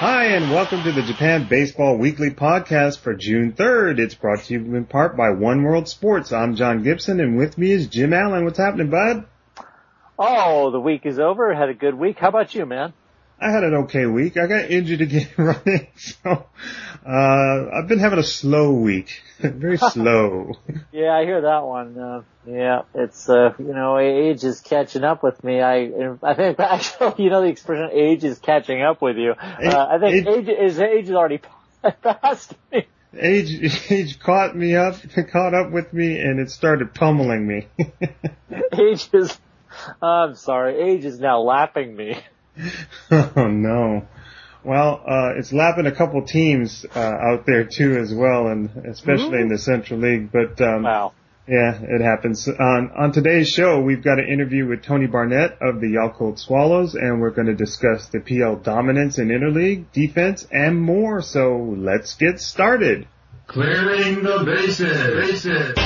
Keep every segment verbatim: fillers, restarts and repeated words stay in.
Hi, and welcome to the Japan Baseball Weekly Podcast for June third. It's brought to you in part by One World Sports. I'm John Gibson, and with me is Jim Allen. What's happening, bud? Oh, the week is over. Had a good week. How about you, man? I had an okay week. I got injured again running, so uh I've been having a slow week. Very slow. Yeah, I hear that one. Uh, yeah, it's, uh, you know, age is catching up with me. I I think, actually, you know the expression, age is catching up with you. Uh, I think age, age is age is already past me. Age, age caught me up, caught up with me, and it started pummeling me. Age is, I'm sorry, age is now lapping me. Oh no. Well, uh, it's lapping a couple teams, uh, out there too as well, and especially Ooh. in the Central League, but, um, wow. Yeah, it happens. On, on today's show, we've got an interview with Tony Barnett of the Yakult Swallows, and we're going to discuss the P L dominance in interleague, defense, and more. So let's get started. Clearing the bases. bases.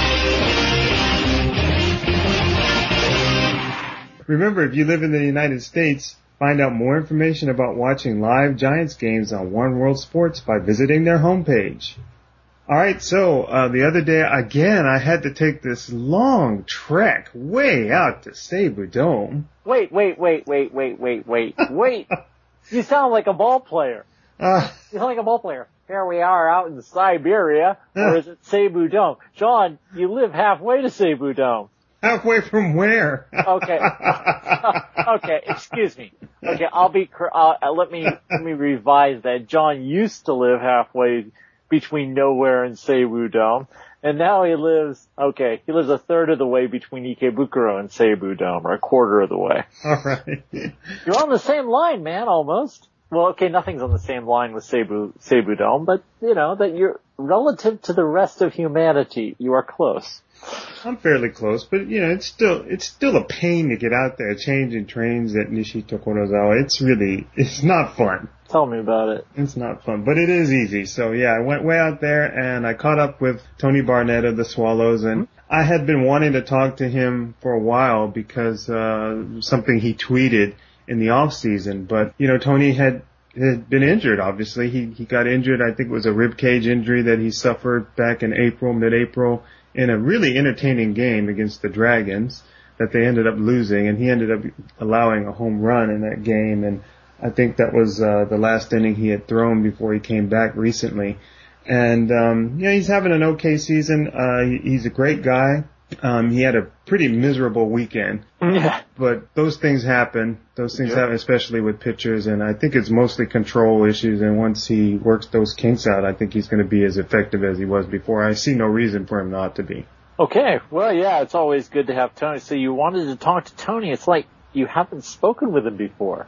Remember, if you live in the United States, find out more information about watching live Giants games on One World Sports by visiting their homepage. All right, so uh the other day, again, I had to take this long trek way out to Seibu Dome. Wait, wait, wait, wait, wait, wait, wait, wait. You sound like a ball player. Uh, you sound like a ball player. Here we are out in Siberia, or is it Seibu Dome? John, you live halfway to Seibu Dome. Halfway from where? Okay. Okay, excuse me. Okay, I'll be, uh, let me, let me revise that. John used to live halfway between nowhere and Seibu Dome, and now he lives, okay, he lives a third of the way between Ikebukuro and Seibu Dome, or a quarter of the way. Alright. You're on the same line, man, almost. Well, okay, nothing's on the same line with Seibu, Seibu Dome, but, you know, that you're, relative to the rest of humanity, you are close. I'm fairly close, but, you know, it's still, it's still a pain to get out there, changing trains at Nishi-Tokorozawa. It's really, it's not fun. Tell me about it. It's not fun, but it is easy. So yeah, I went way out there and I caught up with Tony Barnett of the Swallows, and mm-hmm. I had been wanting to talk to him for a while because, uh, something he tweeted in the off season, but, you know, Tony had, had been injured, obviously. He, he got injured. I think it was a rib cage injury that he suffered back in April, mid-April, in a really entertaining game against the Dragons that they ended up losing, and he ended up allowing a home run in that game, and I think that was uh the last inning he had thrown before he came back recently. And um yeah, he's having an okay season. Uh he, he's a great guy. Um he had a pretty miserable weekend. Yeah. But those things happen. Those things yeah. happen, especially with pitchers, and I think it's mostly control issues, and once he works those kinks out, I think he's going to be as effective as he was before. I see no reason for him not to be. Okay. Well, yeah, it's always good to have Tony. So you wanted to talk to Tony. It's like you haven't spoken with him before.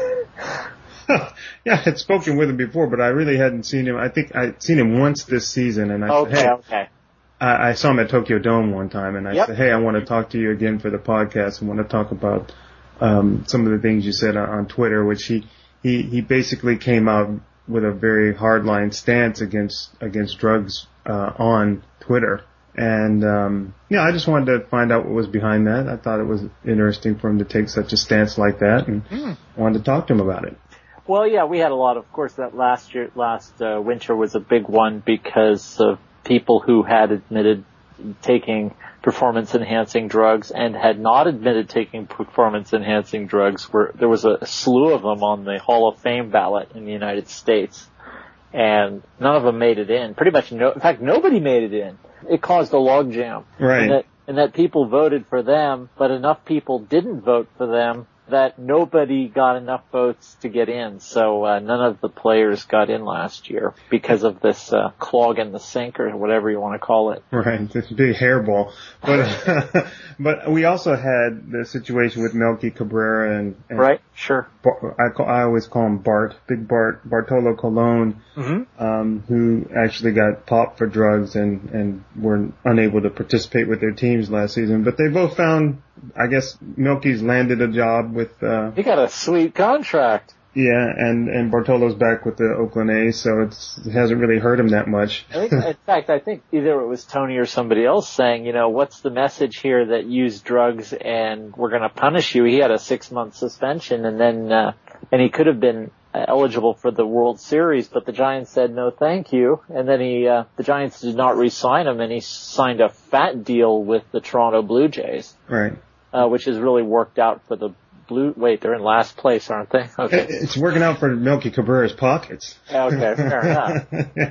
Yeah, I had spoken with him before, but I really hadn't seen him. I think I'd seen him once this season, and I okay, said, hey, okay. I, I saw him at Tokyo Dome one time, and I yep. said, hey, I want to talk to you again for the podcast. I want to talk about um some of the things you said on, on Twitter, which he, he, he basically came out with a very hardline stance against, against drugs, uh, on Twitter. And, um, yeah, I just wanted to find out what was behind that. I thought it was interesting for him to take such a stance like that, and mm. wanted to talk to him about it. Well, yeah, we had a lot, of course, that last year, last, uh, winter was a big one because of people who had admitted taking performance-enhancing drugs and had not admitted taking performance-enhancing drugs. Were, there was a slew of them on the Hall of Fame ballot in the United States, and none of them made it in. Pretty much no, in fact, nobody made it in. It caused a logjam. Right. And that, and that people voted for them, but enough people didn't vote for them that nobody got enough votes to get in. So uh, none of the players got in last year because of this uh, clog in the sink, or whatever you want to call it. Right, this big hairball. But uh, but we also had the situation with Melky Cabrera and, and right, sure. I call, I always call him Bart, Big Bart, Bartolo Colon, mm-hmm. um, who actually got popped for drugs and and were unable to participate with their teams last season. But they both found, I guess, Melky's landed a job with. Uh, he got a sweet contract. Yeah, and, and Bartolo's back with the Oakland A's, so it's, it hasn't really hurt him that much. I think, in fact, I think either it was Tony or somebody else saying, you know, what's the message here that use drugs and we're going to punish you? He had a six-month suspension, and then, uh, and he could have been eligible for the World Series, but the Giants said no thank you, and then he uh, the Giants did not re-sign him, and he signed a fat deal with the Toronto Blue Jays, right? Uh, which has really worked out for the Blue. Wait, they're in last place, aren't they? Okay, it's working out for Melky Cabrera's pockets. Okay, fair enough. Yeah.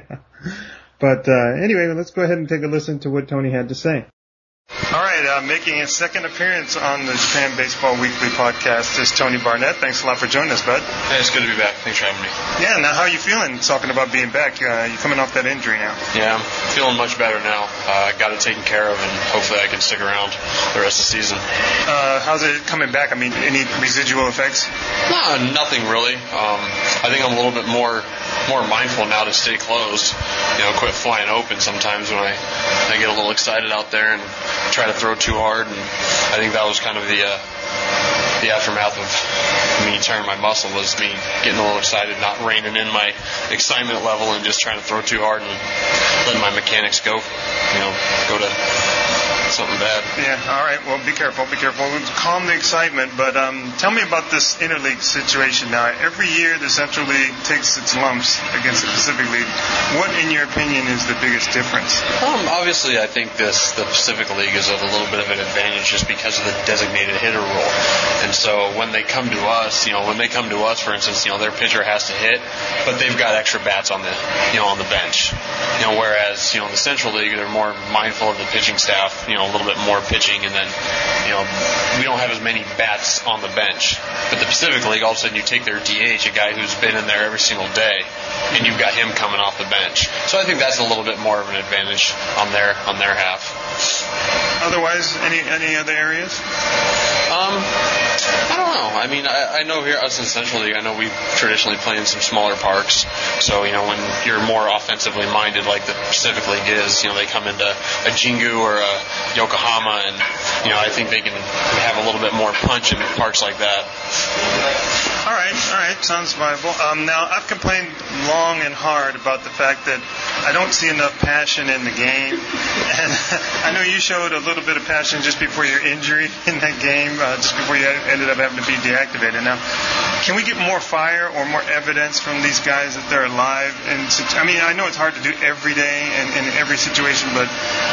But uh, anyway, let's go ahead and take a listen to what Tony had to say. All right, uh, making his second appearance on the Japan Baseball Weekly podcast is Tony Barnett. Thanks a lot for joining us, bud. Hey, it's good to be back. Thanks for having me. Yeah, now how are you feeling talking about being back? Uh, you're coming off that injury now. Yeah, I'm feeling much better now. I uh, got it taken care of, and hopefully I can stick around the rest of the season. Uh, how's it coming back? I mean, any residual effects? No, nothing really. Um, I think I'm a little bit more more mindful now to stay closed. You know, quit flying open sometimes when I, I get a little excited out there and try to throw too hard, and I think that was kind of the uh, the aftermath of me tearing my muscle, was me getting a little excited, not reining in my excitement level and just trying to throw too hard and letting my mechanics go, you know, go to something bad. Yeah, all right. Well, be careful, be careful. Calm the excitement, but um, tell me about this interleague situation now. Every year the Central League takes its lumps against the Pacific League. What, in your opinion, is the biggest difference? Um, obviously, I think this the Pacific League is of a little bit of an advantage just because of the designated hitter rule. And so when they come to us, you know, when they come to us, for instance, you know, their pitcher has to hit, but they've got extra bats on the, you know, on the bench. You know, whereas, you know, in the Central League, they're more mindful of the pitching staff, you know, a little bit more pitching, and then, you know, we don't have as many bats on the bench. But the Pacific League, all of a sudden you take their D H, a guy who's been in there every single day, and you've got him coming off the bench. So I think that's a little bit more of an advantage on their on their half. Otherwise, any any other areas? Um, I don't know. I mean, I, I know here, us in Central League, I know we traditionally play in some smaller parks. So, you know, when you're more offensively minded like the Pacific League is, you know, they come into a Jingu or a Yokohama, and, you know, I think they can have a little bit more punch in parks like that. All right, all right, sounds viable. Um, now, I've complained long and hard about the fact that I don't see enough passion in the game. And I know you showed a little bit of passion just before your injury in that game, uh, just before you ended up having to be deactivated. Now, can we get more fire or more evidence from these guys that they're alive? And I mean, I know it's hard to do every day and in every situation, but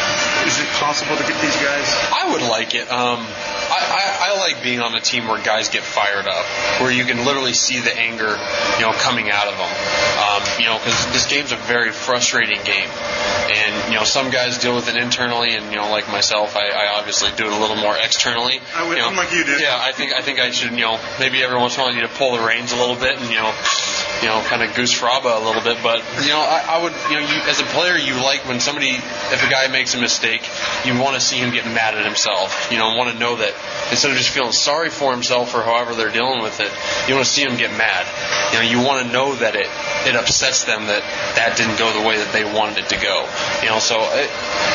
is it possible to get these guys? I would like it. Um, I, I, I like being on a team where guys get fired up, where you can literally see the anger, you know, coming out of them. Um, you know, because this game's a very frustrating game, and you know, some guys deal with it internally, and you know, like myself, I, I obviously do it a little more externally. I would, you know, I'm like you do. Yeah, I think I think I should, you know, maybe every once in a while I need to pull the reins a little bit, and you know. You know, kind of goose fraba a little bit, but you know, I, I would, you know, you, as a player, you like when somebody, if a guy makes a mistake, you want to see him get mad at himself. You know, want to know that instead of just feeling sorry for himself or however they're dealing with it, you want to see him get mad. You know, you want to know that it it upsets them that that didn't go the way that they wanted it to go. You know, so. It,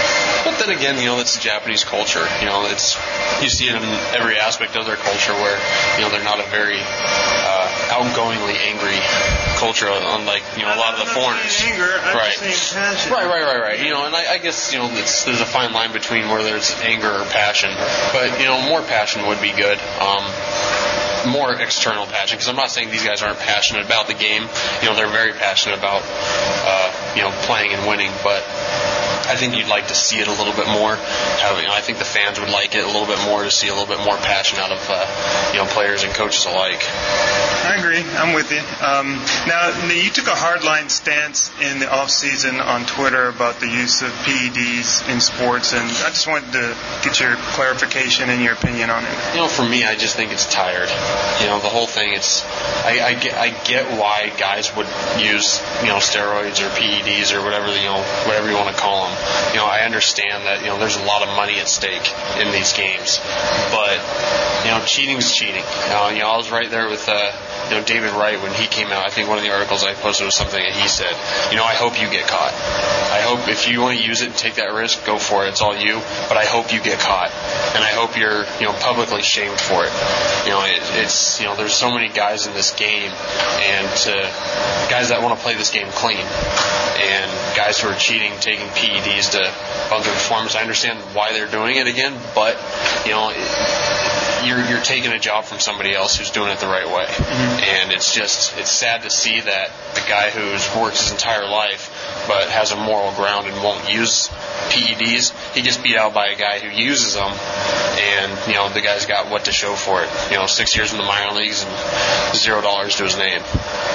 But then again, you know, that's the Japanese culture. You know, it's you see it in every aspect of their culture where, you know, they're not a very uh, outgoingly angry culture, unlike, you know, a lot of the foreigners. Anger, I'm right. just saying passion. Right, right, right, right. You know, and I, I guess, you know, it's, there's a fine line between whether it's anger or passion. But, you know, more passion would be good. Um, more external passion, because I'm not saying these guys aren't passionate about the game. You know, they're very passionate about, uh, you know, playing and winning, but I think you'd like to see it a little bit more. Have, you know, I think the fans would like it a little bit more, to see a little bit more passion out of uh, you know, players and coaches alike. I agree. I'm with you. Um, now, you took a hardline stance in the off season on Twitter about the use of P E Ds in sports, and I just wanted to get your clarification and your opinion on it. You know, for me, I just think it's tired. You know, the whole thing. It's I, I get I get why guys would use, you know, steroids or P E Ds or whatever, you know, whatever you want to call them. You know, I understand that, you know, there's a lot of money at stake in these games, but, you know, cheating's cheating. Uh, you know, I was right there with, uh, you know, David Wright when he came out. I think one of the articles I posted was something that he said, you know, I hope you get caught. I hope if you want to use it and take that risk, go for it. It's all you. But I hope you get caught, and I hope you're, you know, publicly shamed for it. You know, it, it's, you know, there's so many guys in this game, and to guys that want to play this game clean, and guys who are cheating, taking P E Ds to bump their performance. I understand why they're doing it again, but, you know, it, you're you're taking a job from somebody else who's doing it the right way. Mm-hmm. And it's just it's sad to see that the guy who's worked his entire life but has a moral ground and won't use P E Ds, he gets beat out by a guy who uses them, and you know the guy's got what to show for it. You know, six years in the minor leagues and zero dollars to his name.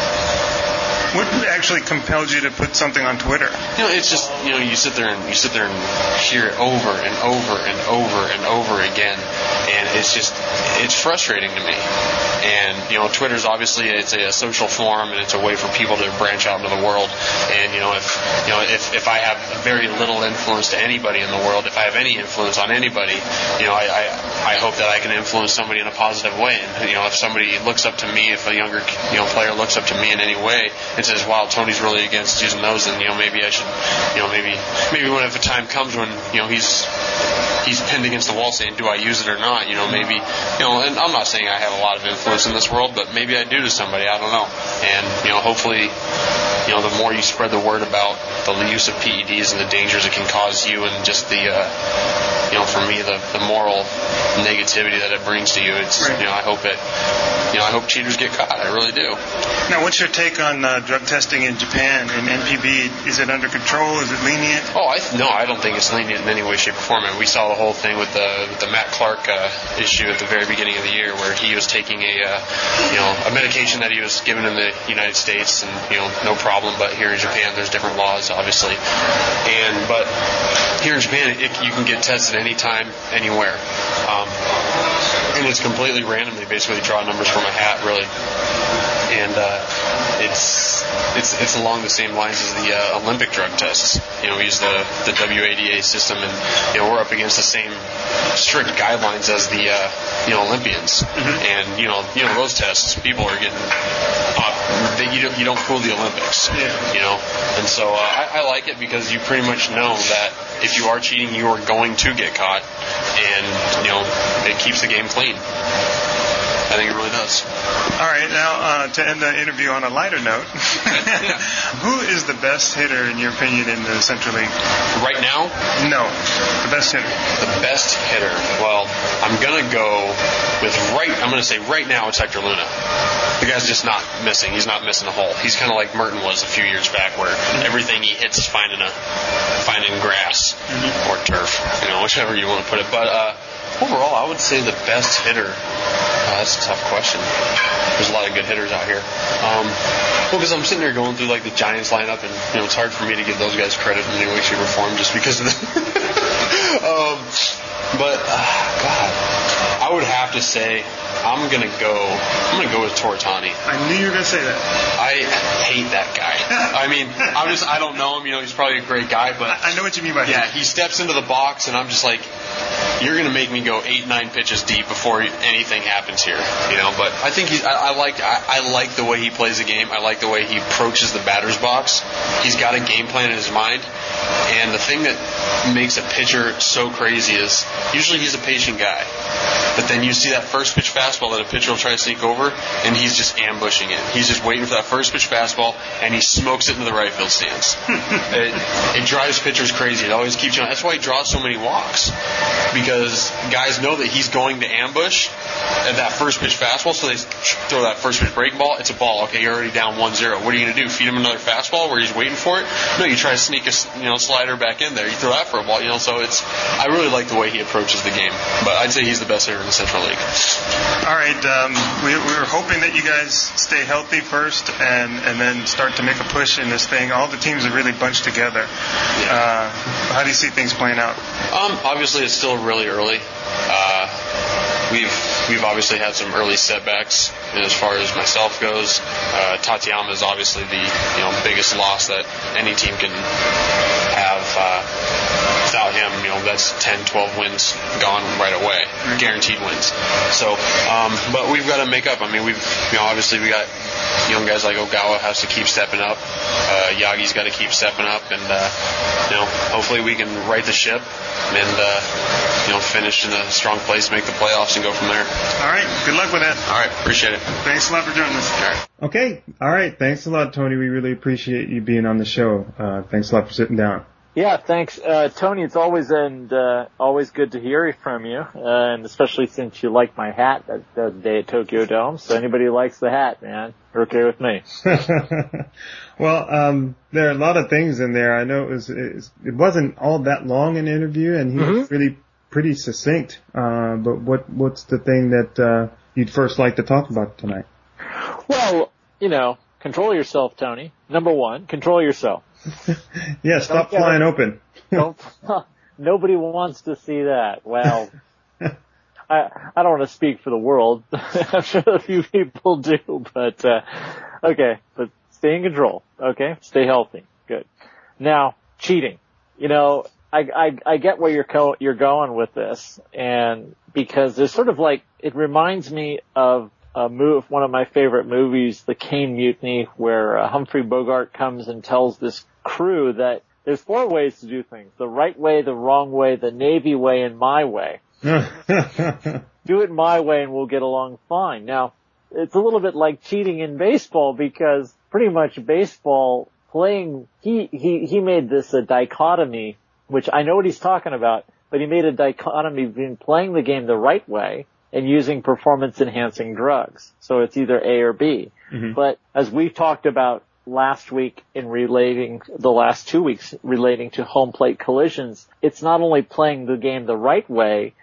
What actually compelled you to put something on Twitter? You know, it's just, you know, you sit there and you sit there and hear it over and over and over and over again, and it's just, it's frustrating to me. And, you know, Twitter's obviously, it's a, a social forum, and it's a way for people to branch out into the world. And, you know, if, you know, if, if I have very little influence to anybody in the world, if I have any influence on anybody, you know, I, I, I hope that I can influence somebody in a positive way. And, you know, if somebody looks up to me, if a younger, you know, player looks up to me in any way, and says, wow, Tony's really against using those, and, you know, maybe I should, you know, maybe, maybe when if a time comes when, you know, he's, he's pinned against the wall saying, do I use it or not? You know, maybe, you know, and I'm not saying I have a lot of influence in this world, but maybe I do to somebody, I don't know. And, you know, hopefully, you know, the more you spread the word about the use of P E Ds and the dangers it can cause you, and just the, uh, you know, for me, the, the moral negativity that it brings to you, it's, right. you know, I hope it, you know, I hope cheaters get caught. I really do. Now, what's your take on uh, drug testing in Japan and N P B? Is it under control? Is it lenient? Oh, I th- no, I don't think it's lenient in any way, shape, or form. And we saw the whole thing with the with the Matt Clark uh, issue at the very beginning of the year, where he was taking a, uh, you know, a medication that he was given in the United States, and you know, no problem. But here in Japan, there's different laws, obviously. And but here in Japan, it, you can get tested anytime, anywhere. Um, and it's completely random. They basically draw numbers from a hat, really. And uh, it's it's it's along the same lines as the uh, Olympic drug tests. You know, we use the the W A D A system, and you know we're up against the same strict guidelines as the uh, you know Olympians. Mm-hmm. And you know you know those tests, people are getting uh, they, you don't you don't fool the Olympics. Yeah. You know, and so uh, I, I like it because you pretty much know that if you are cheating, you are going to get caught, and you know it keeps the game clean. I think it really does. All right, now uh, to end the interview on a lighter note, yeah. Who is the best hitter in your opinion in the Central League? Right now? No, the best hitter. The best hitter. Well, I'm gonna go with right. I'm gonna say right now it's Hector Luna. The guy's just not missing. He's not missing a hole. He's kind of like Merton was a few years back, where mm-hmm. everything he hits is finding a finding grass mm-hmm. or turf, you know, whichever you want to put it. But uh, overall, I would say the best hitter. Uh, that's a tough question. There's a lot of good hitters out here. Um, well, because I'm sitting there going through like the Giants lineup, and you know it's hard for me to give those guys credit in any way, shape, or form, just because of the. um, but uh, God, I would have to say I'm gonna go. I'm gonna go with Tortani. I knew you were gonna say that. I hate that guy. I mean, I'm just. I don't know him. You know, he's probably a great guy, but I know what you mean by yeah. him. He steps into the box, and I'm just like. You're going to make me go eight, nine pitches deep before anything happens here, you know. But I think he, I, I like, I, I like the way he plays the game. I like the way he approaches the batter's box. He's got a game plan in his mind, and the thing that makes a pitcher so crazy is usually he's a patient guy, but then you see that first pitch fastball that a pitcher will try to sneak over, and he's just ambushing it. He's just waiting for that first pitch fastball, and he smokes it into the right field stands. it, it drives pitchers crazy. It always keeps you on. That's why he draws so many walks. Because guys know that he's going to ambush at that first pitch fastball, so they throw that first pitch breaking ball. It's a ball. Okay, you're already down one zero. What are you going to do? Feed him another fastball where he's waiting for it? No, you try to sneak a you know slider back in there. You throw that for a ball. You know, so it's. I really like the way he approaches the game. But I'd say he's the best hitter in the Central League. All right, um, we, we were hoping that you guys stay healthy first, and and then start to make a push in this thing. All the teams are really bunched together. Uh, how do you see things playing out? Um, obviously, it's still really early. Uh, we've we've obviously had some early setbacks as far as myself goes. Uh, Tateyama is obviously the you know biggest loss that any team can have. Uh, without him, you know that's ten, twelve wins gone right away, guaranteed wins. So, um, but we've got to make up. I mean, we've you know obviously we got young guys like Ogawa has to keep stepping up. Uh, Yagi's got to keep stepping up, and uh, you know hopefully we can right the ship and uh, you know finish in a strong place, make the playoffs, and go from there. All right, good luck with that. All right, appreciate it. Thanks a lot for joining us. All right. Okay, all right. Thanks a lot, Tony. We really appreciate you being on the show. Uh, thanks a lot for sitting down. Yeah, thanks, uh, Tony. It's always and uh, always good to hear from you, uh, and especially since you like my hat that, that day at Tokyo Dome. So anybody who likes the hat, man, they're okay with me. Well, um, there are a lot of things in there. I know it was it wasn't all that long an interview, and he mm-hmm. was really pretty succinct. Uh, but what what's the thing that uh, you'd first like to talk about tonight? Well, you know, control yourself, Tony. Number one, control yourself. Yeah, stop don't flying open. don't, nobody wants to see that. Well, I I don't want to speak for the world. I'm sure a few people do, but uh, okay. But stay in control. Okay, stay healthy. Good. Now, cheating. You know, I I, I get where you're co- you're going with this, and because there's sort of like it reminds me of a move, one of my favorite movies, The Caine Mutiny, where uh, Humphrey Bogart comes and tells this crew that there's four ways to do things: the right way, the wrong way, the Navy way, and my way. Do it my way and we'll get along fine. Now, it's a little bit like cheating in baseball, because pretty much baseball playing, he, he, he made this a dichotomy, which I know what he's talking about, but he made a dichotomy between playing the game the right way and using performance enhancing drugs. So it's either A or B. Mm-hmm. But as we talked about last week in relating, the last two weeks relating to home plate collisions, it's not only playing the game the right way,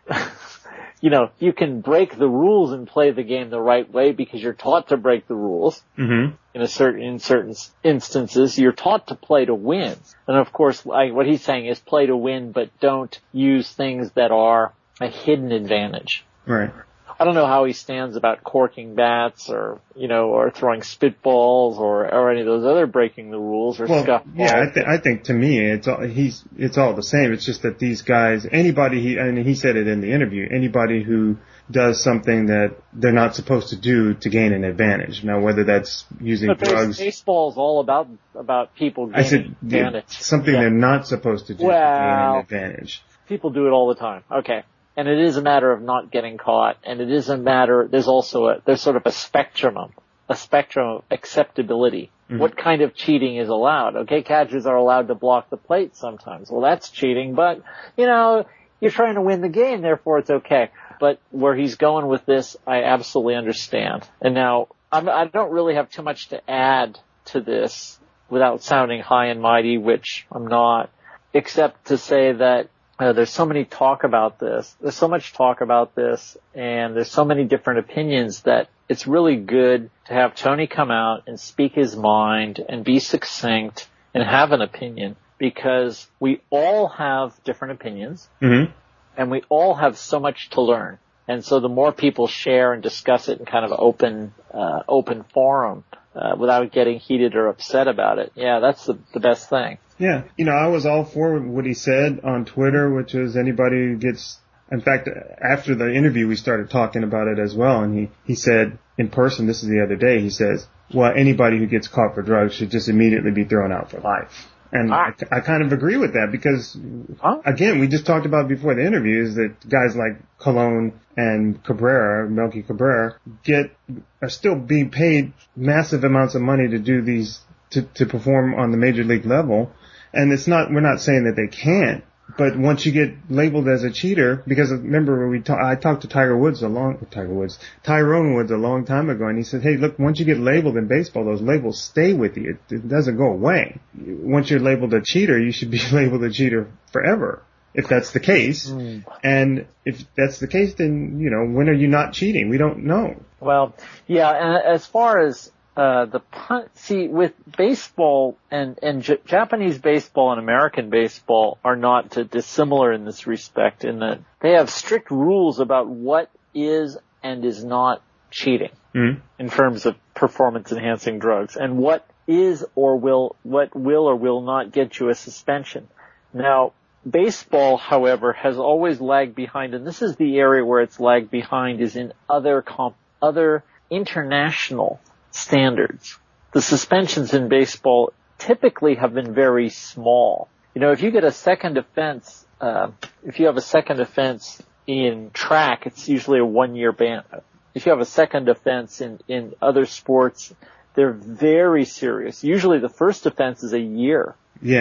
you know, you can break the rules and play the game the right way because you're taught to break the rules. Mm-hmm. In a certain, in certain instances, you're taught to play to win. And of course, I, what he's saying is play to win, but don't use things that are a hidden advantage. Right. I don't know how he stands about corking bats or, you know, or throwing spitballs or, or any of those other breaking the rules or well, scuff balls. Yeah, I, th- I think to me it's all, he's, it's all the same. It's just that these guys, anybody, he, and he said it in the interview, anybody who does something that they're not supposed to do to gain an advantage. Now, whether that's using but drugs. Baseball is all about, about people gaining I said, advantage. Yeah, something yeah. they're not supposed to do well, to gain an advantage. People do it all the time. Okay. And it is a matter of not getting caught, and it is a matter, there's also a, there's sort of a spectrum, a spectrum of acceptability. Mm-hmm. What kind of cheating is allowed? Okay, catchers are allowed to block the plate sometimes. Well, that's cheating, but, you know, you're trying to win the game, therefore it's okay. But where he's going with this, I absolutely understand. And now, I'm, I don't really have too much to add to this without sounding high and mighty, which I'm not, except to say that Uh, there's so many talk about this. There's so much talk about this, and there's so many different opinions that it's really good to have Tony come out and speak his mind and be succinct and have an opinion, because we all have different opinions, mm-hmm. and we all have so much to learn. And so the more people share and discuss it in kind of an open, uh, open forum, uh, without getting heated or upset about it, yeah, that's the, the best thing. Yeah, you know, I was all for what he said on Twitter, which is anybody who gets, in fact, after the interview, we started talking about it as well. And he, he said in person, this is the other day, he says, well, anybody who gets caught for drugs should just immediately be thrown out for life. And ah. I, I kind of agree with that because, huh? again, we just talked about before the interview is that guys like Colon and Cabrera, Melky Cabrera, get, are still being paid massive amounts of money to do these, to, to perform on the major league level. And it's not, we're not saying that they can't, but once you get labeled as a cheater, because remember we ta- I talked to Tiger Woods a long, Tiger Woods, Tyrone Woods a long time ago, and he said, hey, look, once you get labeled in baseball, those labels stay with you. It, it doesn't go away. Once you're labeled a cheater, you should be labeled a cheater forever, if that's the case. Mm. And if that's the case, then, you know, when are you not cheating? We don't know. Well, yeah, and as far as, Uh, the pun, see, with baseball and, and J- Japanese baseball and American baseball are not uh, dissimilar in this respect, in that they have strict rules about what is and is not cheating mm-hmm. in terms of performance enhancing drugs, and what is or will, what will or will not get you a suspension. Now, baseball, however, has always lagged behind, and this is the area where it's lagged behind, is in other comp, other international standards. The suspensions in baseball typically have been very small. You know, if you get a second offense, uh, if you have a second offense in track, it's usually a one-year ban. If you have a second offense in, in other sports, they're very serious. Usually the first offense is a year. Yeah.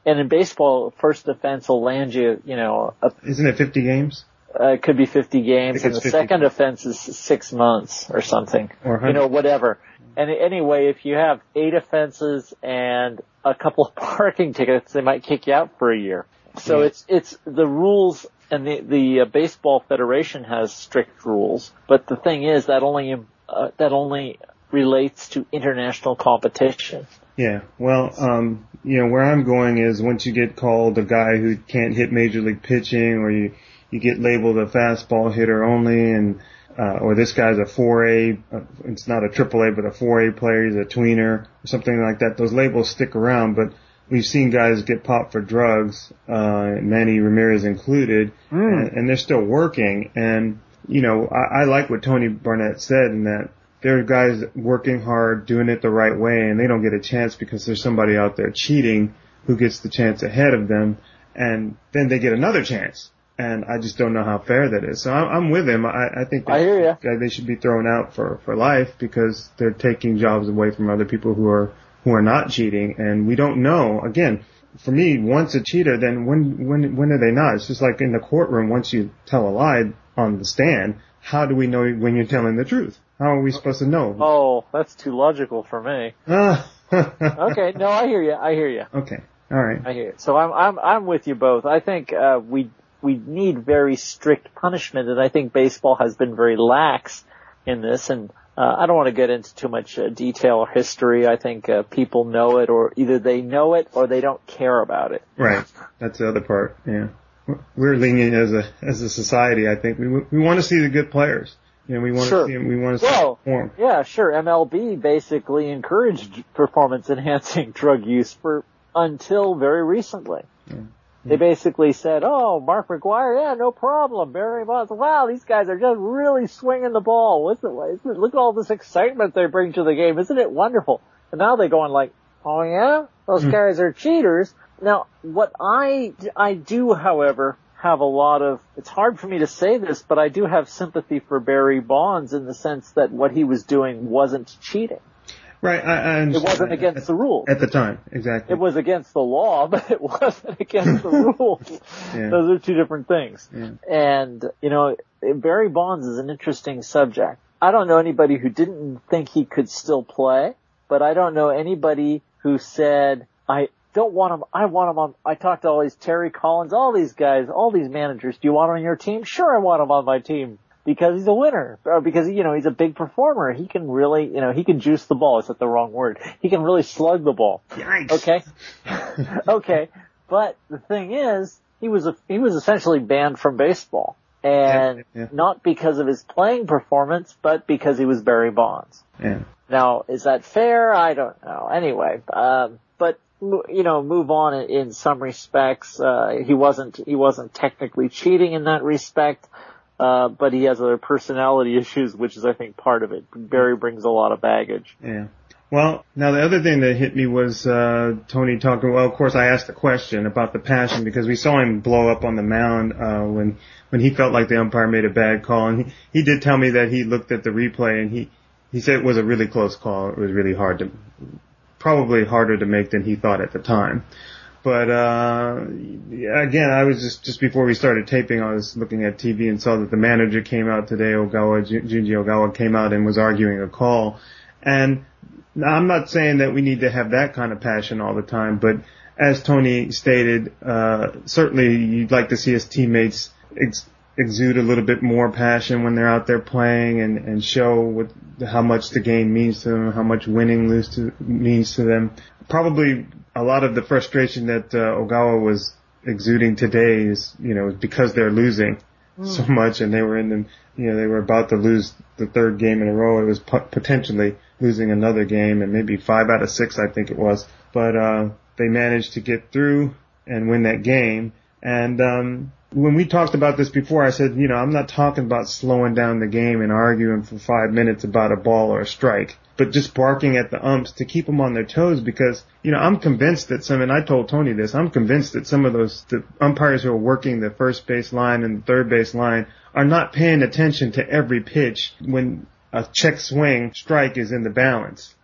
and in baseball, first offense will land you, you know, a, isn't it fifty games? Uh, it could be fifty games, and the fifty second games. offense is six months or something. Or you know, whatever. And anyway, if you have eight offenses and a couple of parking tickets, they might kick you out for a year. So yeah. it's it's the rules, and the the uh, baseball federation has strict rules. But the thing is that only uh, that only relates to international competition. Yeah. Well, um, you know, where I'm going is once you get called a guy who can't hit major league pitching, or you you get labeled a fastball hitter only, and uh, or this guy's a four A, uh, it's not a triple A, but a four A player, he's a tweener, or something like that. Those labels stick around, but we've seen guys get popped for drugs, uh, Manny Ramirez included, mm. and, and they're still working. And, you know, I, I like what Tony Barnett said, in that there are guys working hard, doing it the right way, and they don't get a chance because there's somebody out there cheating who gets the chance ahead of them, and then they get another chance. And I just don't know how fair that is. So I'm, I'm with him. I, I think they, I hear ya. they should be thrown out for, for life, because they're taking jobs away from other people who are who are not cheating. And we don't know. Again, for me, once a cheater, then when when when are they not? It's just like in the courtroom. Once you tell a lie on the stand, how do we know when you're telling the truth? How are we supposed to know? Oh, that's too logical for me. Okay, no, I hear you. I hear you. Okay, all right. I hear you. So I'm I'm I'm with you both. I think uh, we. We need very strict punishment, and I think baseball has been very lax in this. And uh, I don't want to get into too much uh, detail or history. I think uh, people know it, or either they know it or they don't care about it. Right. That's the other part. Yeah, we're lenient as a as a society. I think we we want to see the good players. You know, we want sure. to see them. We want to see well, them perform. Yeah, sure. M L B basically encouraged performance-enhancing drug use for until very recently. Yeah. They basically said, oh, Mark McGwire, yeah, no problem. Barry Bonds, wow, these guys are just really swinging the ball. What's it, isn't it, look at all this excitement they bring to the game. Isn't it wonderful? And now they're going like, oh, yeah? Those mm. guys are cheaters. Now, what I, I do, however, have a lot of, it's hard for me to say this, but I do have sympathy for Barry Bonds in the sense that what he was doing wasn't cheating. Right, I, I understand. It wasn't against at, the rules. At the time, exactly. It was against the law, but it wasn't against the rules. Yeah. Those are two different things. Yeah. And, you know, Barry Bonds is an interesting subject. I don't know anybody who didn't think he could still play, but I don't know anybody who said, I don't want him, I want him on, I talked to all these Terry Collins, all these guys, all these managers. Do you want him on your team? Sure, I want him on my team. Because he's a winner, or because, you know, he's a big performer. He can really, you know, he can juice the ball. Is that the wrong word? He can really slug the ball. Yikes. Okay. Okay. But the thing is, he was a, he was essentially banned from baseball. And yeah, yeah. not because of his playing performance, but because he was Barry Bonds. Yeah. Now, is that fair? I don't know. Anyway, um, but, you know, move on in, in some respects. Uh, he wasn't, he wasn't technically cheating in that respect. Uh, but he has other personality issues, which is, I think, part of it. Barry brings a lot of baggage. Yeah. Well, now the other thing that hit me was, uh, Tony talking, well, of course I asked a question about the passion because we saw him blow up on the mound, uh, when, when he felt like the umpire made a bad call. And he, he did tell me that he looked at the replay and he, he said it was a really close call. It was really hard to, probably harder to make than he thought at the time. But, uh, again, I was just, just before we started taping, I was looking at T V and saw that the manager came out today, Ogawa, Junji Ogawa came out and was arguing a call. And I'm not saying that we need to have that kind of passion all the time, but as Tony stated, uh, certainly you'd like to see his teammates ex- exude a little bit more passion when they're out there playing and, and show what, how much the game means to them, how much winning lose to, means to them. Probably a lot of the frustration that uh, Ogawa was exuding today is, you know, because they're losing mm. so much, and they were in the, you know, they were about to lose the third game in a row. It was p- potentially losing another game, and maybe five out of six, I think it was. But uh, they managed to get through and win that game. And um, when we talked about this before, I said, you know, I'm not talking about slowing down the game and arguing for five minutes about a ball or a strike, but just barking at the umps to keep them on their toes because, you know, I'm convinced that some, and I told Tony this, I'm convinced that some of those, the umpires who are working the first base line and the third base line are not paying attention to every pitch when a check swing strike is in the balance.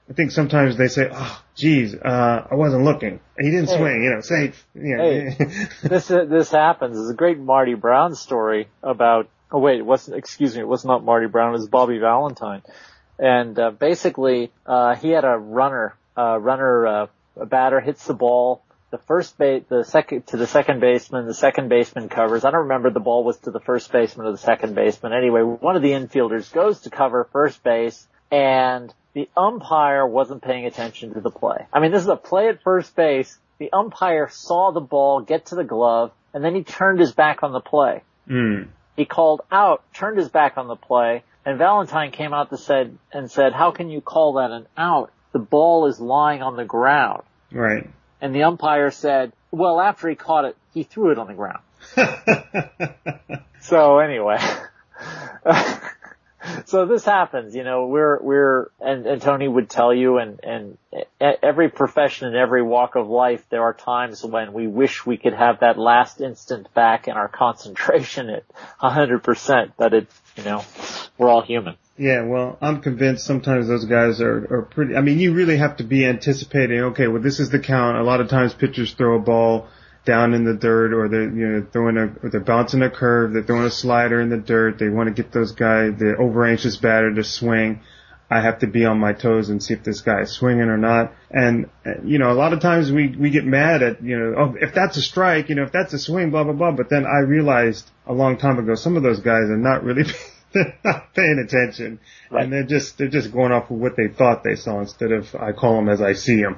I think sometimes they say, oh, geez, uh, I wasn't looking. He didn't hey. swing, you know, safe. You know. Hey, this, uh, this happens. There's a great Marty Brown story about, oh wait, it wasn't, excuse me, it was not Marty Brown, it was Bobby Valentine. And, uh, basically, uh, he had a runner, uh, runner, uh, a batter hits the ball, the first base, the second, to the second baseman, the second baseman covers. I don't remember the ball was to the first baseman or the second baseman. Anyway, one of the infielders goes to cover first base, and the umpire wasn't paying attention to the play. I mean, this is a play at first base. The umpire saw the ball get to the glove, and then he turned his back on the play. Mm. He called out, turned his back on the play, and Valentine came out to said, and said, how can you call that an out? The ball is lying on the ground. Right. And the umpire said, well, after he caught it, he threw it on the ground. So anyway, so this happens, you know, we're, we're, and, and Tony would tell you, and, and every profession and every walk of life, there are times when we wish we could have that last instant back and our concentration at one hundred percent, but it, you know, we're all human. Yeah, well, I'm convinced sometimes those guys are, are pretty, I mean, you really have to be anticipating, okay, well, this is the count. A lot of times pitchers throw a ball down in the dirt, or they're, you know, throwing a, or they're bouncing a curve, they're throwing a slider in the dirt. They want to get those guys, the over anxious batter to swing. I have to be on my toes and see if this guy is swinging or not. And, you know, a lot of times we, we get mad at, you know, oh, if that's a strike, you know, if that's a swing, blah, blah, blah. But then I realized a long time ago, some of those guys are not really they're not paying attention, right. And they're just they're just going off of what they thought they saw instead of I call them as I see them.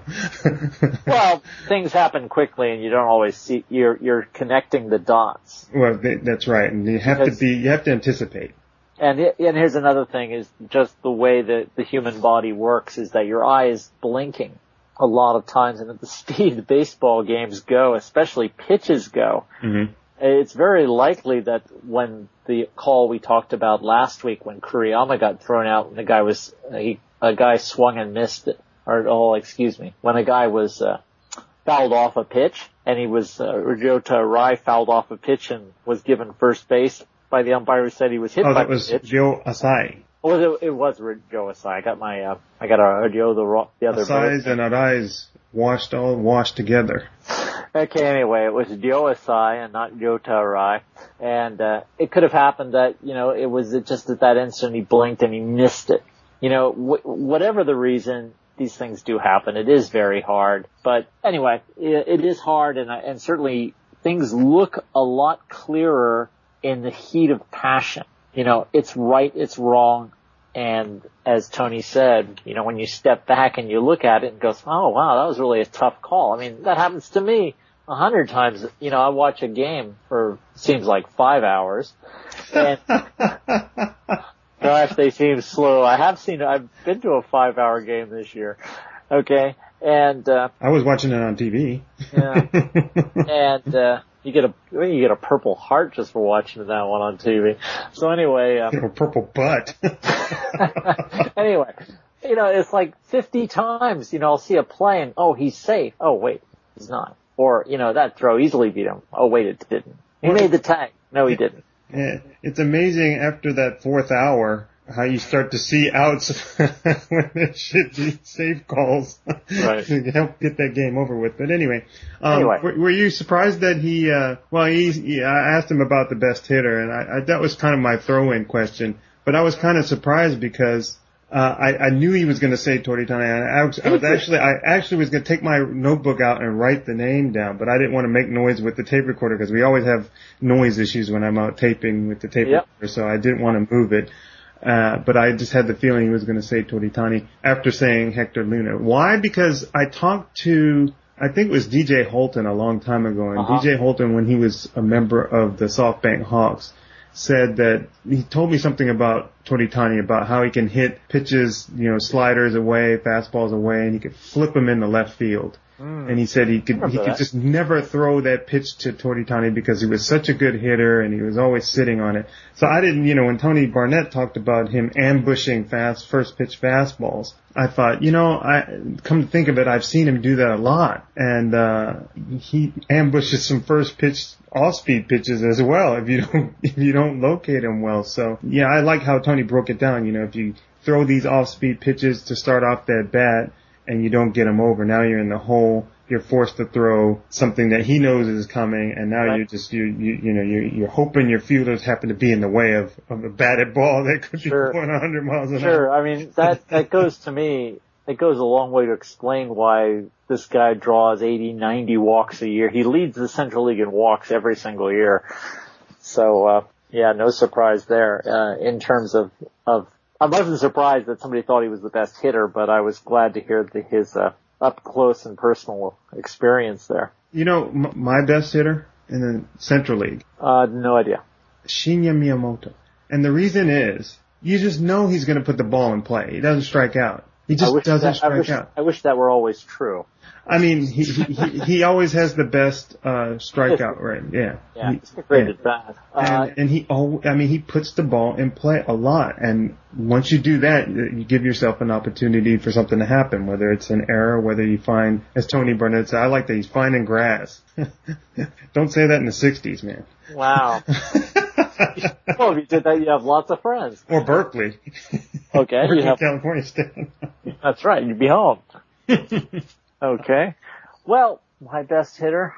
Well, things happen quickly, and you don't always see. You're you're connecting the dots. Well, they, that's right, and you have because, to be you have to anticipate. And it, and here's another thing: is just the way that the human body works is that your eye is blinking a lot of times, and at the speed the baseball games go, especially pitches go. Mm-hmm. It's very likely that when the call we talked about last week, when Kuriyama got thrown out, and the guy was, he, a guy swung and missed it, or, oh, excuse me, when a guy was, uh, fouled off a pitch, and he was, uh, Ryota Arai fouled off a pitch and was given first base by the umpire who said he was hit oh, by that was the pitch. Joe Asai. Oh, it, it was Joe Asai. I got my, uh, I got a Joe the, the other. Asai's and Arai's washed, all washed together. Okay, anyway, it was Joe Asai and not Ryota Arai. And, uh, it could have happened that, you know, it was just at that instant he blinked and he missed it. You know, wh- whatever the reason, these things do happen. It is very hard. But anyway, it, it is hard, and, and certainly things look a lot clearer in the heat of passion. You know, it's right, it's wrong. And as Tony said, you know, when you step back and you look at it and go, oh wow, that was really a tough call. I mean, that happens to me a hundred times. You know, I watch a game for, seems like five hours. And gosh, they seem slow. I have seen, I've been to a five hour game this year. Okay. And, uh, I was watching it on T V. Yeah. And, uh, You get a you get a purple heart just for watching that one on T V. So anyway, um, you get a purple butt. Anyway, you know, it's like fifty times. You know, I'll see a play and oh, he's safe. Oh wait, he's not. Or you know, that throw easily beat him. Oh wait, it didn't. He made the tag. No, he didn't. Yeah, it's amazing after that fourth hour how you start to see outs when there should be safe calls right. to help get that game over with. But anyway, um, anyway. Were, were you surprised that he, uh, well, he, he, I asked him about the best hitter, and I, I, that was kind of my throw-in question, but I was kind of surprised because, uh, I, I knew he was going to say Toritani, and I was, I was actually, I actually was going to take my notebook out and write the name down, but I didn't want to make noise with the tape recorder because we always have noise issues when I'm out taping with the tape yep. recorder, so I didn't want to move it. Uh, but I just had the feeling he was going to say Toritani after saying Hector Luna. Why? Because I talked to, I think it was D J Holton a long time ago, and uh-huh. D J Holton, when he was a member of the SoftBank Hawks, said that he told me something about Toritani, about how he can hit pitches, you know, sliders away, fastballs away, and he could flip them in the left field. Mm. And he said he could he could that. just never throw that pitch to Toritani because he was such a good hitter and he was always sitting on it. So I didn't, you know, when Tony Barnett talked about him ambushing fast first pitch fastballs, I thought, you know, I come to think of it, I've seen him do that a lot, and uh he ambushes some first pitch off-speed pitches as well if you don't if you don't locate him well. So yeah, I like how Tony broke it down. You know, if you throw these off-speed pitches to start off that bat and you don't get him over. Now you're in the hole. You're forced to throw something that he knows is coming, and now right. you're just you you you know you're you're hoping your fielders happen to be in the way of of a batted ball that could sure. be going one hundred miles an sure. hour. Sure, I mean that that goes to me. It goes a long way to explain why this guy draws eighty, ninety walks a year. He leads the Central League in walks every single year. So uh yeah, no surprise there. Uh in terms of of I wasn't surprised that somebody thought he was the best hitter, but I was glad to hear the, his uh up close and personal experience there. You know, m- my best hitter in the Central League? Uh, no idea. Shinya Miyamoto. And the reason is, you just know he's going to put the ball in play. He doesn't strike out. He just doesn't that, strike I wish, out. I wish that were always true. I mean, he he, he always has the best uh strikeout rate. Yeah. Yeah, he, it's great yeah. at bat. Uh, and, and he al- I mean, he puts the ball in play a lot. And once you do that, you give yourself an opportunity for something to happen, whether it's an error, whether you find, as Tony Barnett said, I like that he's finding grass. Don't say that in the sixties, man. Wow. Well, if you did that, you have lots of friends. Or Berkeley. Okay. Or you have, California State. That's right. You'd be home. Okay. Well, my best hitter.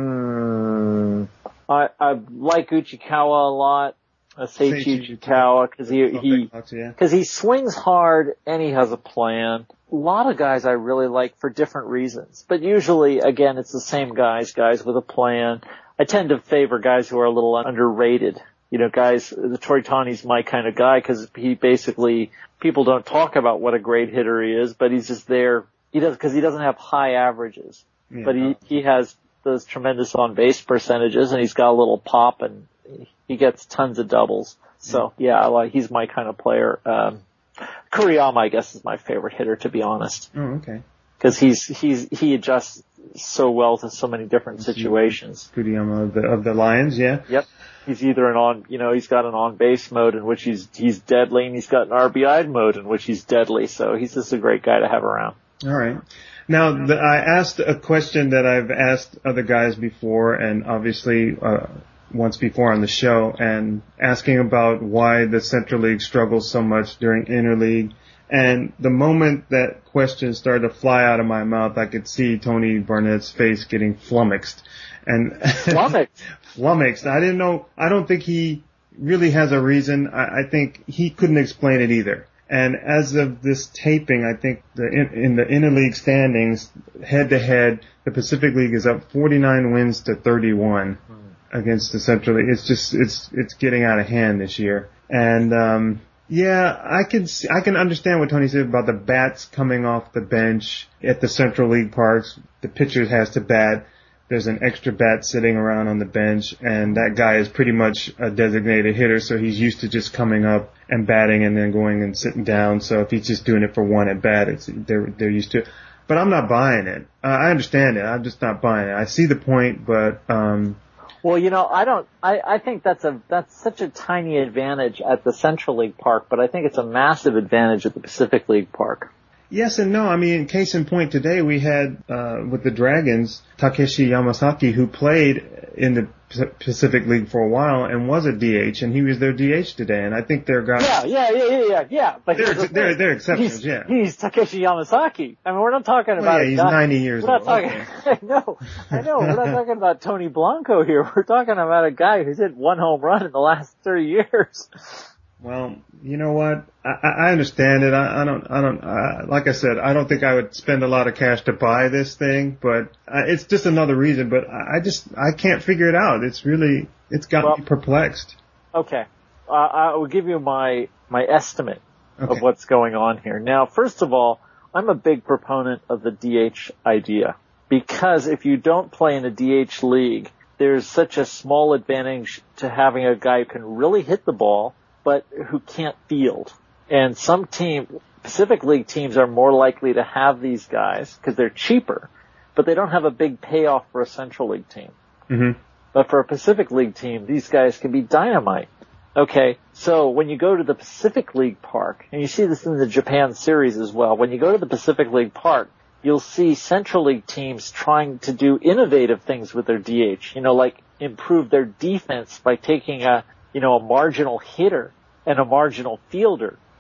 Hmm. I, I like Uchikawa a lot. I say Uchikawa because he, he, cause he swings hard and he has a plan. A lot of guys I really like for different reasons, but usually, again, it's the same guys, guys with a plan. I tend to favor guys who are a little underrated. You know, guys, the Toritani's my kind of guy because he basically, people don't talk about what a great hitter he is, but he's just there. He does, cause he doesn't have high averages, yeah. but he, he has those tremendous on base percentages and he's got a little pop and he gets tons of doubles. So yeah, I like, he's my kind of player. Um, Kuriyama, I guess, is my favorite hitter, to be honest. Oh, okay. Cause he's, he's, he adjusts so well to so many different situations. Kuriyama of the, of the Lions, yeah? Yep. He's either an on, you know, he's got an on-base mode in which he's, he's deadly, and he's got an R B I mode in which he's deadly. So he's just a great guy to have around. All right. Now, the, I asked a question that I've asked other guys before, and obviously, uh, once before on the show, and asking about why the Central League struggles so much during interleague. And the moment that question started to fly out of my mouth, I could see Tony Barnett's face getting flummoxed. And flummoxed? flummoxed. I didn't know, I don't think he really has a reason. I, I think he couldn't explain it either. And as of this taping, I think the, in, in the interleague standings, head to head, the Pacific League is up forty-nine wins to thirty-one against the Central League. It's just, it's, it's getting out of hand this year. And, um, yeah, I can see, I can understand what Tony said about the bats coming off the bench at the Central League parks. The pitcher has to bat. There's an extra bat sitting around on the bench, and that guy is pretty much a designated hitter, so he's used to just coming up and batting and then going and sitting down. So if he's just doing it for one at bat, it's they're they're used to it. But I'm not buying it. Uh, I understand it. I'm just not buying it. I see the point, but um well, you know, I don't, I, I think that's a, that's such a tiny advantage at the Central League Park, but I think it's a massive advantage at the Pacific League Park. Yes and no. I mean, case in point, today we had, uh, with the Dragons, Takeshi Yamasaki, who played in the Pacific League for a while and was a D H, and he was their D H today, and I think they're guys. Yeah, yeah, yeah, yeah, yeah, yeah. But they're, the they're, they're exceptions, he's, yeah. He's Takeshi Yamasaki. I mean, we're not talking well, about. Yeah, he's guy, ninety years we're old. Not talking, Okay. I know, I know. We're not talking about Tony Blanco here. We're talking about a guy who's hit one home run in the last thirty years. Well, you know what? I, I understand it. I, I don't, I don't, uh, like I said, I don't think I would spend a lot of cash to buy this thing, but uh, it's just another reason, but I just, I can't figure it out. It's really, it's got well, me perplexed. Okay. Uh, I will give you my, my estimate okay. of what's going on here. Now, first of all, I'm a big proponent of the D H idea, because if you don't play in a D H league, there's such a small advantage to having a guy who can really hit the ball, but who can't field. And some team, Pacific League teams are more likely to have these guys because they're cheaper, but they don't have a big payoff for a Central League team. Mm-hmm. But for a Pacific League team, these guys can be dynamite. Okay, so when you go to the Pacific League Park, and you see this in the Japan series as well, when you go to the Pacific League Park, you'll see Central League teams trying to do innovative things with their D H, you know, like improve their defense by taking a, you know, a marginal hitter and a marginal fielder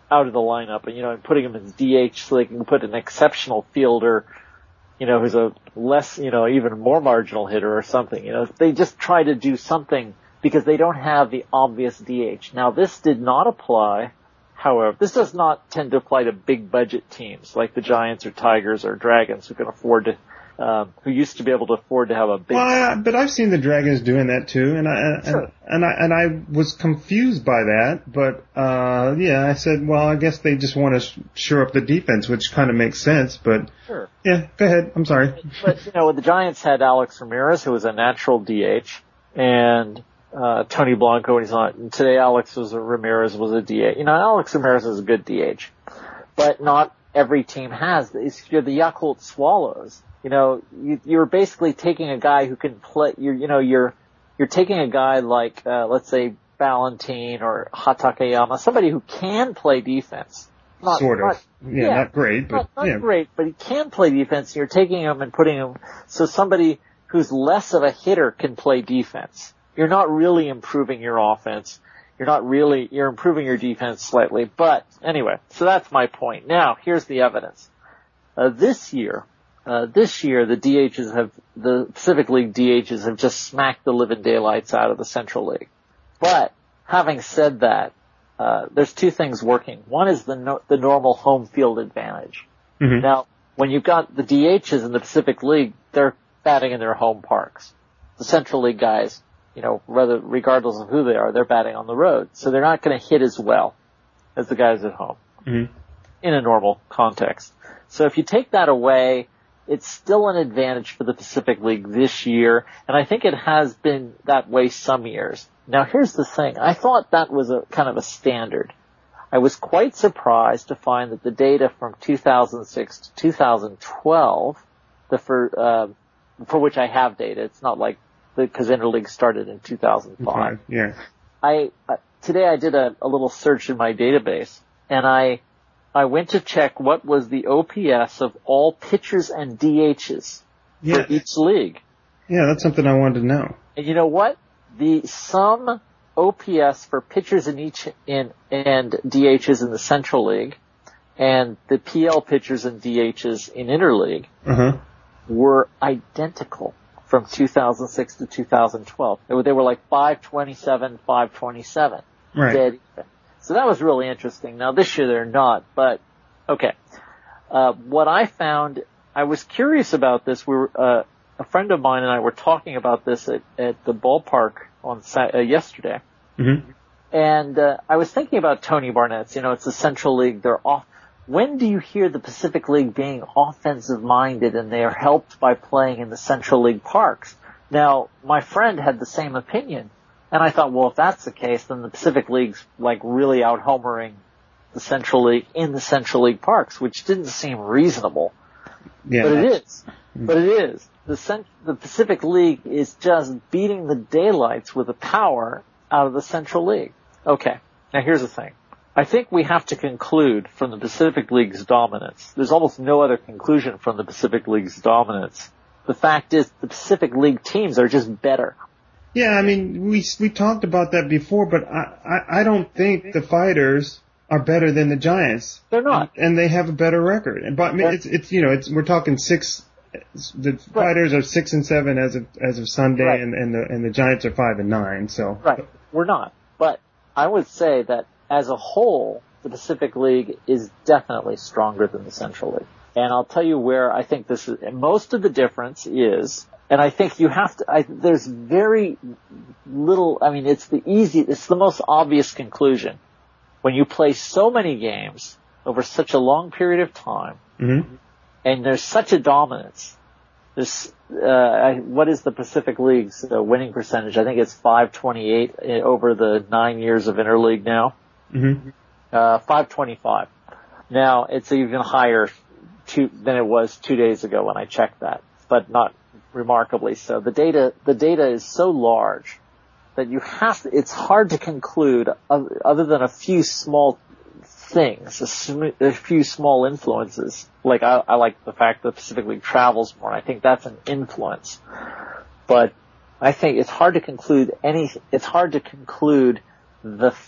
out of the lineup and, you know, and putting him as D H so they can put an exceptional fielder, you know, who's a less, you know, even more marginal hitter or something. You know, they just try to do something because they don't have the obvious D H. Now, this did not apply. However, this does not tend to apply to big budget teams like the Giants or Tigers or Dragons who can afford to, um, who used to be able to afford to have a big. Well, I, but I've seen the Dragons doing that too, and I sure. and, and I and I was confused by that. But uh, yeah, I said, well, I guess they just want to sh- shore up the defense, which kind of makes sense. But sure. Yeah, go ahead. I'm sorry. But you know, the Giants had Alex Ramirez, who was a natural D H, and uh Tony Blanco when he's not. And today, Alex was a, Ramirez was a D H. You know, Alex Ramirez is a good D H, but not every team has. If you're the Yakult Swallows, you know, you, you're basically taking a guy who can play. You're, you know, you're you're taking a guy like uh, let's say Valentin or Hatakeyama, somebody who can play defense. Not, sort of. Not, yeah, yeah, not great, but not, not yeah. great, but he can play defense. You're taking him and putting him so somebody who's less of a hitter can play defense. You're not really improving your offense. You're not really, you're improving your defense slightly. But anyway, so that's my point. Now, here's the evidence. Uh, this year, uh, this year the D Hs have, the Pacific League D Hs have just smacked the living daylights out of the Central League. But having said that, uh, there's two things working. One is the no, the normal home field advantage. Mm-hmm. Now, when you've got the D Hs in the Pacific League, they're batting in their home parks. The Central League guys, you know, rather, regardless of who they are, they're batting on the road. So they're not going to hit as well as the guys at home mm-hmm. in a normal context. So if you take that away, it's still an advantage for the Pacific League this year. And I think it has been that way some years. Now here's the thing. I thought that was a kind of a standard. I was quite surprised to find that the data from two thousand six to two thousand twelve, the for, uh, for which I have data, it's not like because Interleague started in two thousand five. Yeah. I uh, today I did a, a little search in my database, and I I went to check what was the O P S of all pitchers and D Hs yeah. for each league. Yeah, that's something I wanted to know. And you know what? The sum O P S for pitchers in each in and D Hs in the Central League, and the P L pitchers and D Hs in Interleague uh-huh. were identical from two thousand six to two thousand twelve. They were, they were like five twenty-seven, five twenty-seven. Right. Dead even. So that was really interesting. Now this year they're not, but okay. Uh, what I found, I was curious about this. We were, uh, a friend of mine and I were talking about this at, at the ballpark on uh, yesterday. Mm-hmm. And, uh, I was thinking about Tony Barnett's, you know, it's the Central League. They're off. When do you hear the Pacific League being offensive minded and they are helped by playing in the Central League parks? Now, my friend had the same opinion. And I thought, well, if that's the case, then the Pacific League's like really out homering the Central League in the Central League parks, which didn't seem reasonable. Yeah. But it is. But it is. The, Cent- the Pacific League is just beating the daylights with the power out of the Central League. Okay. Now here's the thing. I think we have to conclude from the Pacific League's dominance. There's almost no other conclusion from the Pacific League's dominance. The fact is the Pacific League teams are just better. Yeah, I mean, we we talked about that before, but I, I, I don't think the Fighters are better than the Giants. They're not. And, and they have a better record. And but I mean, it's it's you know, it's we're talking six the right. Fighters are six and seven as of as of Sunday right. and, and the and the Giants are five and nine, so Right. We're not. But I would say that as a whole, the Pacific League is definitely stronger than the Central League. And I'll tell you where I think this is, most of the difference is, and I think you have to, I, there's very little, I mean, it's the easy, it's the most obvious conclusion. When you play so many games over such a long period of time, mm-hmm. and there's such a dominance, this, uh, I, what is the Pacific League's uh, winning percentage? I think it's five twenty-eight over the nine years of Interleague now. Mm-hmm. Uh, five twenty-five. Now, it's even higher two, than it was two days ago when I checked that, but not remarkably so. The data, the data is so large that you have to, it's hard to conclude other, other than a few small things, a, sm- a few small influences. Like I, I like the fact that the Pacific League travels more, and I think that's an influence. But I think it's hard to conclude any, it's hard to conclude the,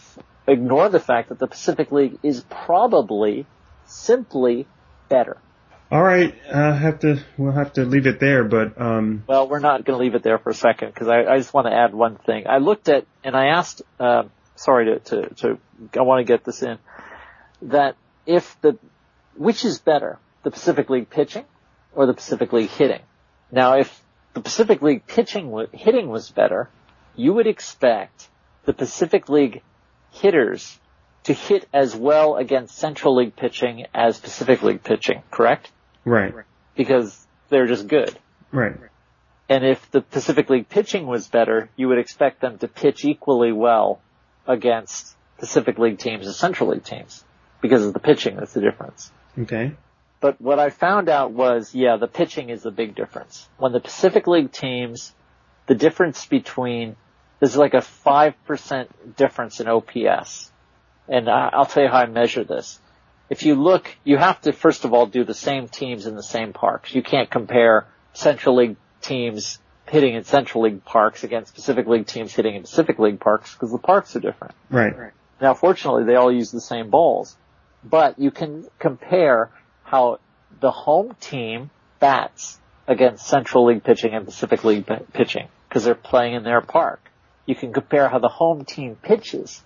ignore the fact that the Pacific League is probably simply better. All right, I have to. We'll have to leave it there. But um, well, we're not going to leave it there for a second because I, I just want to add one thing. I looked at and I asked. Uh, sorry to, to to. I want to get this in. That if the which is better, the Pacific League pitching or the Pacific League hitting? Now, if the Pacific League pitching hitting was better, you would expect the Pacific League hitters to hit as well against Central League pitching as Pacific League pitching, correct? Right. Because they're just good. Right. And if the Pacific League pitching was better, you would expect them to pitch equally well against Pacific League teams and Central League teams. Because of the pitching, that's the difference. Okay. But what I found out was, yeah, the pitching is the big difference. When the Pacific League teams, the difference between, there's like a five percent difference in O P S. And I'll tell you how I measure this. If you look, you have to first of all do the same teams in the same parks. You can't compare Central League teams hitting in Central League parks against Pacific League teams hitting in Pacific League parks because the parks are different. Right. Now, fortunately, they all use the same balls. But you can compare how the home team bats against Central League pitching and Pacific League pitching because they're playing in their park. You can compare how the home team pitches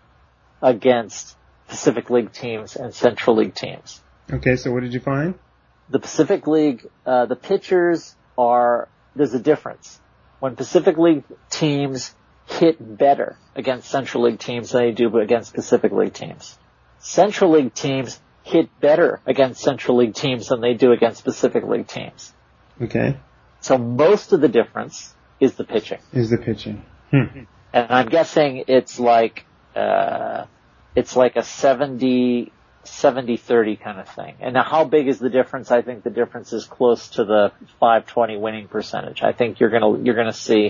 against Pacific League teams and Central League teams. Okay, so what did you find? The Pacific League, uh, the pitchers are, there's a difference. When Pacific League teams hit better against Central League teams than they do against Pacific League teams. Central League teams hit better against Central League teams than they do against Pacific League teams. Okay. So most of the difference is the pitching. Is the pitching. Hmm. And I'm guessing it's like, uh, it's like a seventy, seventy thirty kind of thing. And now how big is the difference? I think the difference is close to the five twenty winning percentage. I think you're gonna, you're gonna see,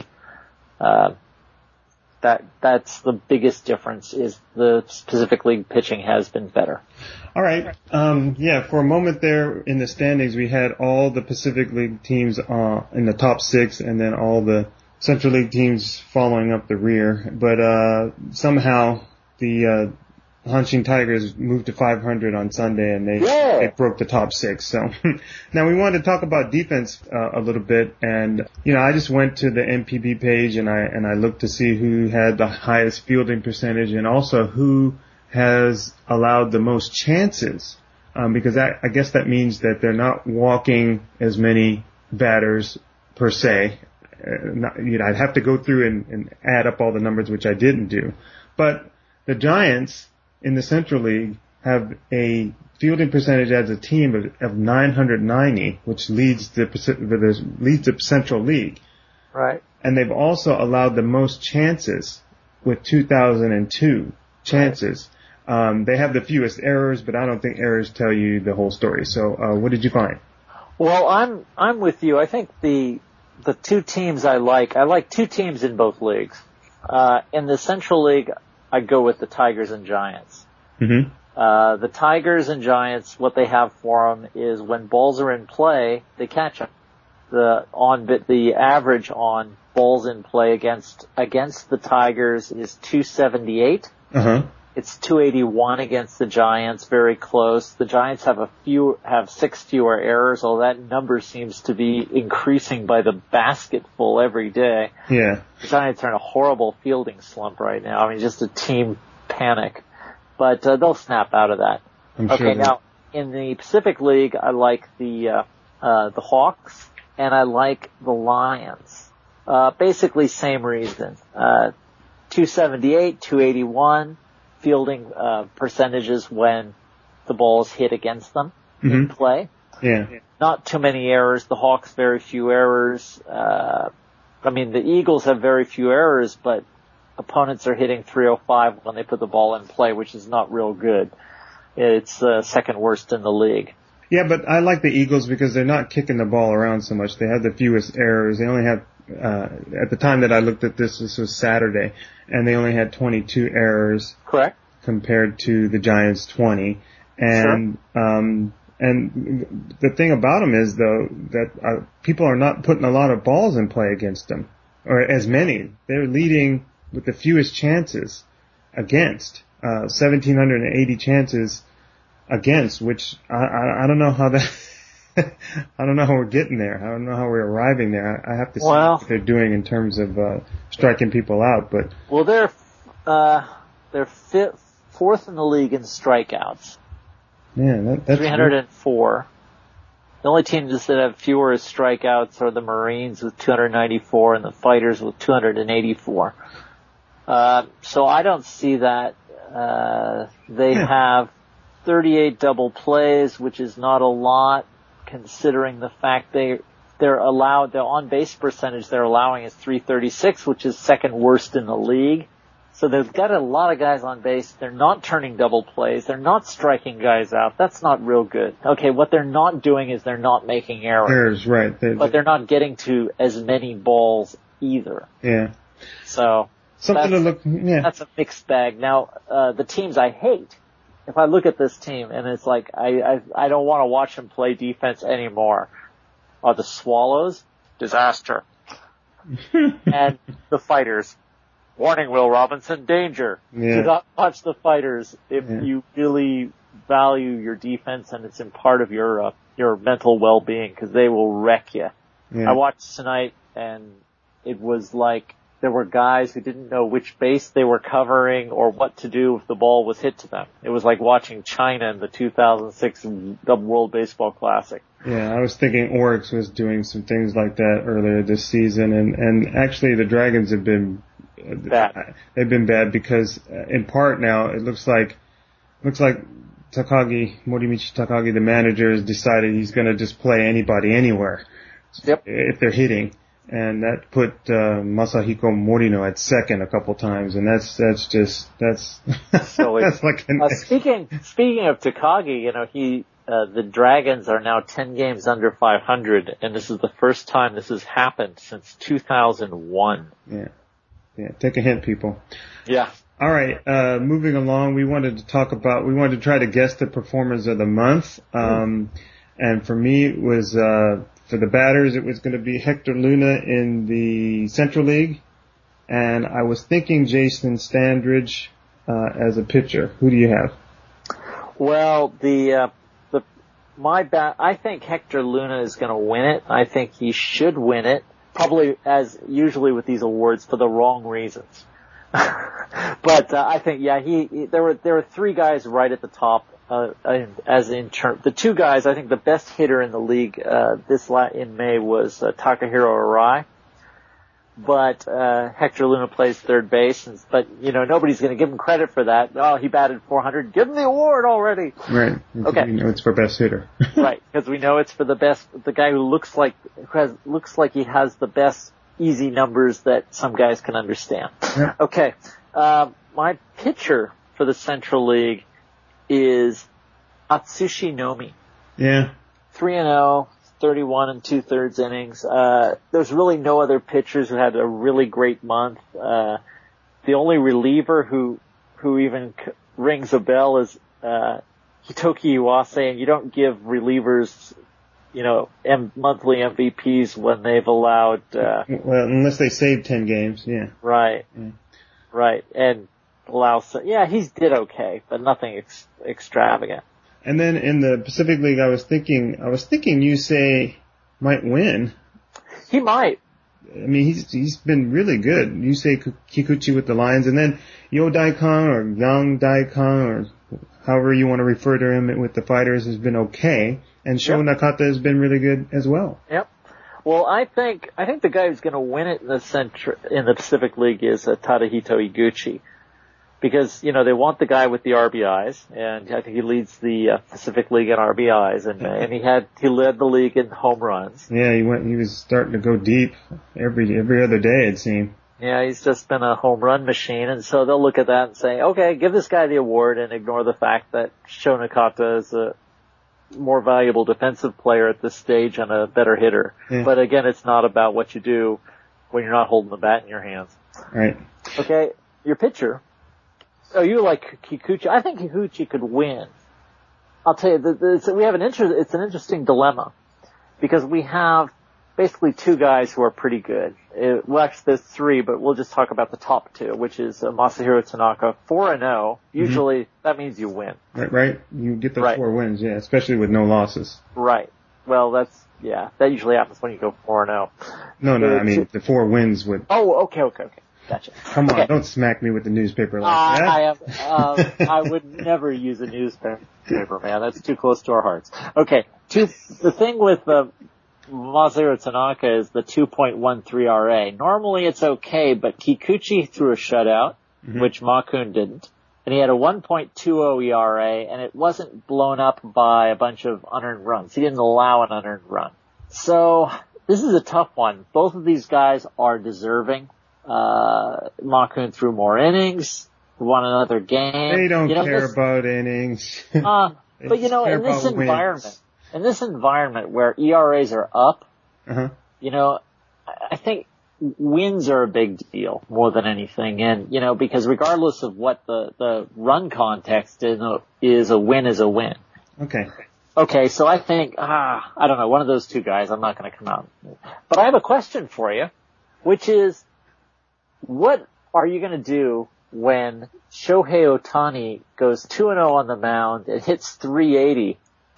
uh, that, that's the biggest difference is the Pacific League pitching has been better. All right. Um, yeah, for a moment there in the standings, we had all the Pacific League teams, uh, in the top six and then all the Central League teams following up the rear. But, uh, somehow the, uh, Hanshin Tigers moved to five hundred on Sunday and they, yeah. they broke the top six. So now we wanted to talk about defense uh, a little bit. And, you know, I just went to the M P B page and I, and I looked to see who had the highest fielding percentage and also who has allowed the most chances. Um, because that, I guess that means that they're not walking as many batters per se. Uh, not, you know, I'd have to go through and, and add up all the numbers, which I didn't do. But the Giants in the Central League have a fielding percentage as a team of, of nine hundred ninety, which leads the leads the Central League. Right. And they've also allowed the most chances with two thousand two chances. Right. Um, they have the fewest errors, but I don't think errors tell you the whole story. So, uh, what did you find? Well, I'm I'm with you. I think the the two teams I like, I like two teams in both leagues. Uh, in the Central League, I go with the Tigers and Giants. Mm-hmm. Uh, the Tigers and Giants, what they have for them is when balls are in play, they catch them. The on the average on balls in play against against the Tigers is two seventy-eight. Uh-huh. It's two eighty-one against the Giants, very close. The Giants have a few, have six fewer errors, although that number seems to be increasing by the basketful every day. Yeah. The Giants are in a horrible fielding slump right now. I mean, just a team panic. But uh, they'll snap out of that. I'm okay, sure now, in the Pacific League, I like the, uh, uh, the Hawks, and I like the Lions. Uh, basically same reason. Uh, two seventy-eight, two eighty-one. Fielding uh, percentages when the ball is hit against them mm-hmm. in play. Yeah. Not too many errors. The Hawks, very few errors. Uh, I mean, the Eagles have very few errors, but opponents are hitting three oh five when they put the ball in play, which is not real good. It's uh, second worst in the league. Yeah, but I like the Eagles because they're not kicking the ball around so much. They have the fewest errors. They only have, uh, at the time that I looked at this, this was Saturday, and they only had twenty-two errors. Correct. Compared to the Giants' twenty. And, sure. um, and the thing about them is though, that uh, people are not putting a lot of balls in play against them. Or as many. They're leading with the fewest chances against. uh, one thousand seven hundred eighty chances against, which I, I, I don't know how that, I don't know how we're getting there. I don't know how we're arriving there. I, I have to see well, what they're doing in terms of, uh, striking people out, but. Well, they're, uh, they're fifth, fourth in the league in strikeouts. Yeah, that, that's three hundred four. The only teams that have fewer strikeouts are the Marines with two hundred ninety-four and the Fighters with two hundred eighty-four. Uh, so I don't see that. Uh, they yeah. have thirty-eight double plays, which is not a lot considering the fact they, they're allowed, their on-base percentage they're allowing is three thirty-six, which is second worst in the league. So they've got a lot of guys on base. They're not turning double plays. They're not striking guys out. That's not real good. Okay, what they're not doing is they're not making errors. Errors, right. They're, but they're not getting to as many balls either. Yeah. So something to look. Yeah. That's a mixed bag. Now, uh, the teams I hate. If I look at this team and it's like I I, I don't want to watch them play defense anymore, are the Swallows, disaster, and the Fighters. Warning, Will Robinson, danger. Yeah. Do not watch the Fighters if yeah. you really value your defense and it's in part of your uh, your mental well-being, because they will wreck you. Yeah. I watched tonight and it was like there were guys who didn't know which base they were covering or what to do if the ball was hit to them. It was like watching China in the two thousand six World Baseball Classic. Yeah, I was thinking Oryx was doing some things like that earlier this season, and, and actually the Dragons have been bad. They've been bad because, uh, in part now, it looks like looks like Takagi, Morimichi Takagi, the manager, has decided he's going to just play anybody anywhere. Yep. If they're hitting. And that put uh, Masahiko Morino at second a couple times, and that's that's just that's so that's like an uh, speaking speaking of Takagi, you know, he uh, the Dragons are now ten games under five hundred, and this is the first time this has happened since two thousand one. Yeah, yeah. Take a hint, people. Yeah. All right. Uh, moving along, we wanted to talk about we wanted to try to guess the performers of the month, um, and for me it was. Uh, For the batters, it was going to be Hector Luna in the Central League, and I was thinking Jason Standridge uh, as a pitcher. Who do you have? Well, the uh, the my bat, I think Hector Luna is going to win it. I think he should win it, probably as usually with these awards for the wrong reasons. But uh, I think yeah, he, he there were there were three guys right at the top. Uh, as in term, the two guys, I think the best hitter in the league, uh, this la- in May was, uh, Takahiro Arai. But, uh, Hector Luna plays third base, and, but, you know, nobody's gonna give him credit for that. Oh, he batted four hundred. Give him the award already! Right. Okay. We know it's for best hitter. Right, because we know it's for the best, the guy who looks like, who has, looks like he has the best easy numbers that some guys can understand. Yep. Okay. Uh, my pitcher for the Central League is Atsushi Nomi. Yeah. three and oh, thirty-one and two-thirds innings. Uh, there's really no other pitchers who had a really great month. Uh, the only reliever who, who even c- rings a bell is, uh, Hitoki Iwase, and you don't give relievers, you know, M- monthly M V Ps when they've allowed, uh, well, unless they saved ten games, yeah. Right. Yeah. Right. And allow, yeah, he did okay, but nothing ex- extravagant. And then in the Pacific League, I was thinking, I was thinking Yusei might win. He might. I mean, he's he's been really good. Yusei Kikuchi with the Lions, and then Yo Daikon or Yang Daikon or however you want to refer to him with the Fighters has been okay, and Sho Yep. Nakata has been really good as well. Yep. Well, I think I think the guy who's going to win it in the Central, in the Pacific League is uh, Tadahito Iguchi. Because, you know, they want the guy with the R B Is, and I think he leads the uh, Pacific League in R B Is, and, and he had, he led the league in home runs. Yeah, he went, he was starting to go deep every, every other day, it seemed. Yeah, he's just been a home run machine, and so they'll look at that and say, okay, give this guy the award and ignore the fact that Sho Nakata is a more valuable defensive player at this stage and a better hitter. Yeah. But again, it's not about what you do when you're not holding the bat in your hands. Right. Okay, your pitcher. Oh, you like Kikuchi? I think Kikuchi could win. I'll tell you, the, the, we have an inter- it's an interesting dilemma because we have basically two guys who are pretty good. It, well, actually, there's three, but we'll just talk about the top two, which is uh, Masahiro Tanaka, four and oh. Usually, mm-hmm. that means you win. Right, right. You get those right. four wins, yeah, especially with no losses. Right. Well, that's, yeah, that usually happens when you go four and oh. No, no, I mean, the four wins with... Oh, okay, okay, okay. Gotcha. Come on, okay. Don't smack me with the newspaper like uh, that. I am, um, I would never use a newspaper, man. That's too close to our hearts. Okay, two, the thing with uh, Masahiro Tanaka is the two point one three R A. Normally it's okay, but Kikuchi threw a shutout, mm-hmm. which Makun didn't. And he had a one point two oh E R A, and it wasn't blown up by a bunch of unearned runs. He didn't allow an unearned run. So, this is a tough one. Both of these guys are deserving. Uh, Makun threw more innings, won another game. They don't you know, care this, about innings. uh, but you know, in this environment, wins. in this environment where E R As are up, uh-huh. you know, I think wins are a big deal more than anything. And, you know, because regardless of what the, the run context is, is a win is a win. Okay. Okay, so I think, ah, I don't know, one of those two guys, I'm not going to come out. But I have a question for you, which is, what are you going to do when Shohei Ohtani goes two and oh on the mound and hits three eighty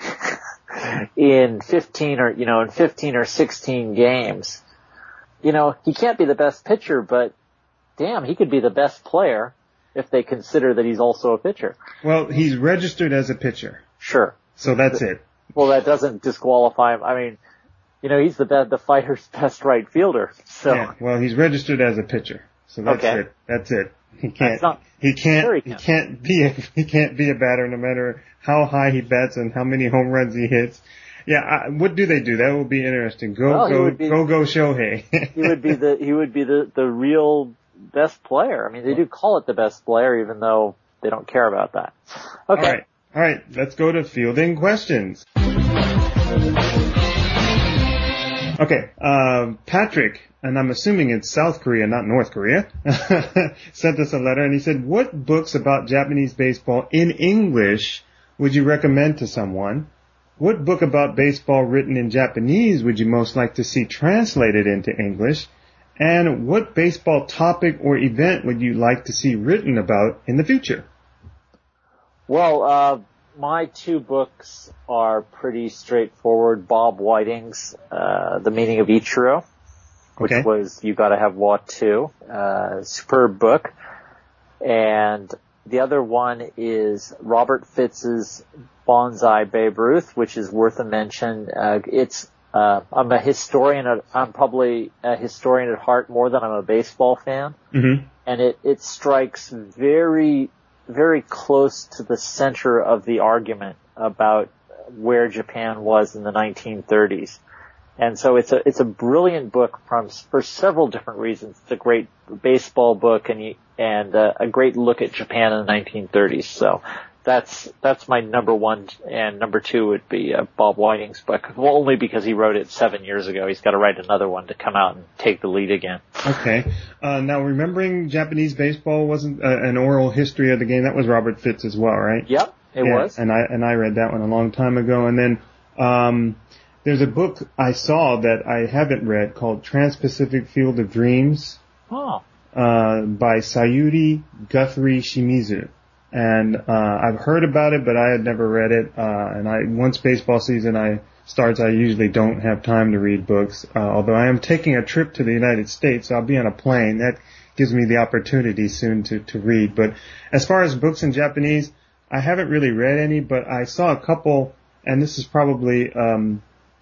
in fifteen or, you know, in fifteen or sixteen games? You know, he can't be the best pitcher, but damn, he could be the best player if they consider that he's also a pitcher. Well, he's registered as a pitcher. Sure. So that's it. Well, that doesn't disqualify him. I mean, you know, he's the best, the fighter's best right fielder. So. Yeah, well, he's registered as a pitcher. So that's okay. it. That's it. He can't, not, he can't, sure he, he can. can't be a, he can't be a batter no matter how high he bats and how many home runs he hits. Yeah, I, what do they do? That will be interesting. Go, well, go, be, go, go, Shohei. he would be the, he would be the, the real best player. I mean, they do call it the best player, even though they don't care about that. Okay. All right. All right. Let's go to fielding questions. Okay, uh, Patrick, and I'm assuming it's South Korea, not North Korea, sent us a letter and he said, what books about Japanese baseball in English would you recommend to someone? What book about baseball written in Japanese would you most like to see translated into English? And what baseball topic or event would you like to see written about in the future? Well, uh, my two books are pretty straightforward. Bob Whiting's, uh, The Meaning of Ichiro, which okay. was You Gotta Have Watt too. Uh, superb book. And the other one is Robert Fitz's Bonsai Babe Ruth, which is worth a mention. Uh, it's, uh, I'm a historian, at, I'm probably a historian at heart more than I'm a baseball fan. Mm-hmm. And it, it strikes very, very close to the center of the argument about where Japan was in the nineteen thirties. And so it's a, it's a brilliant book from, for several different reasons. It's a great baseball book and, and uh, a great look at Japan in the nineteen thirties. So that's, that's my number one, and number two would be uh, Bob Whiting's book. Well, only because he wrote it seven years ago. He's got to write another one to come out and take the lead again. Okay. Uh, now remembering Japanese baseball wasn't uh, an oral history of the game. That was Robert Fitz as well, right? Yep, it yeah, was. And I, and I read that one a long time ago. And then, um, there's a book I saw that I haven't read called Trans-Pacific Field of Dreams. Oh. Uh, by Sayuri Guthrie Shimizu. And, uh, I've heard about it, but I had never read it. Uh, and I, once baseball season I starts, I usually don't have time to read books. Uh, although I am taking a trip to the United States, so I'll be on a plane. That gives me the opportunity soon to, to read. But as far as books in Japanese, I haven't really read any, but I saw a couple, and this is probably, um,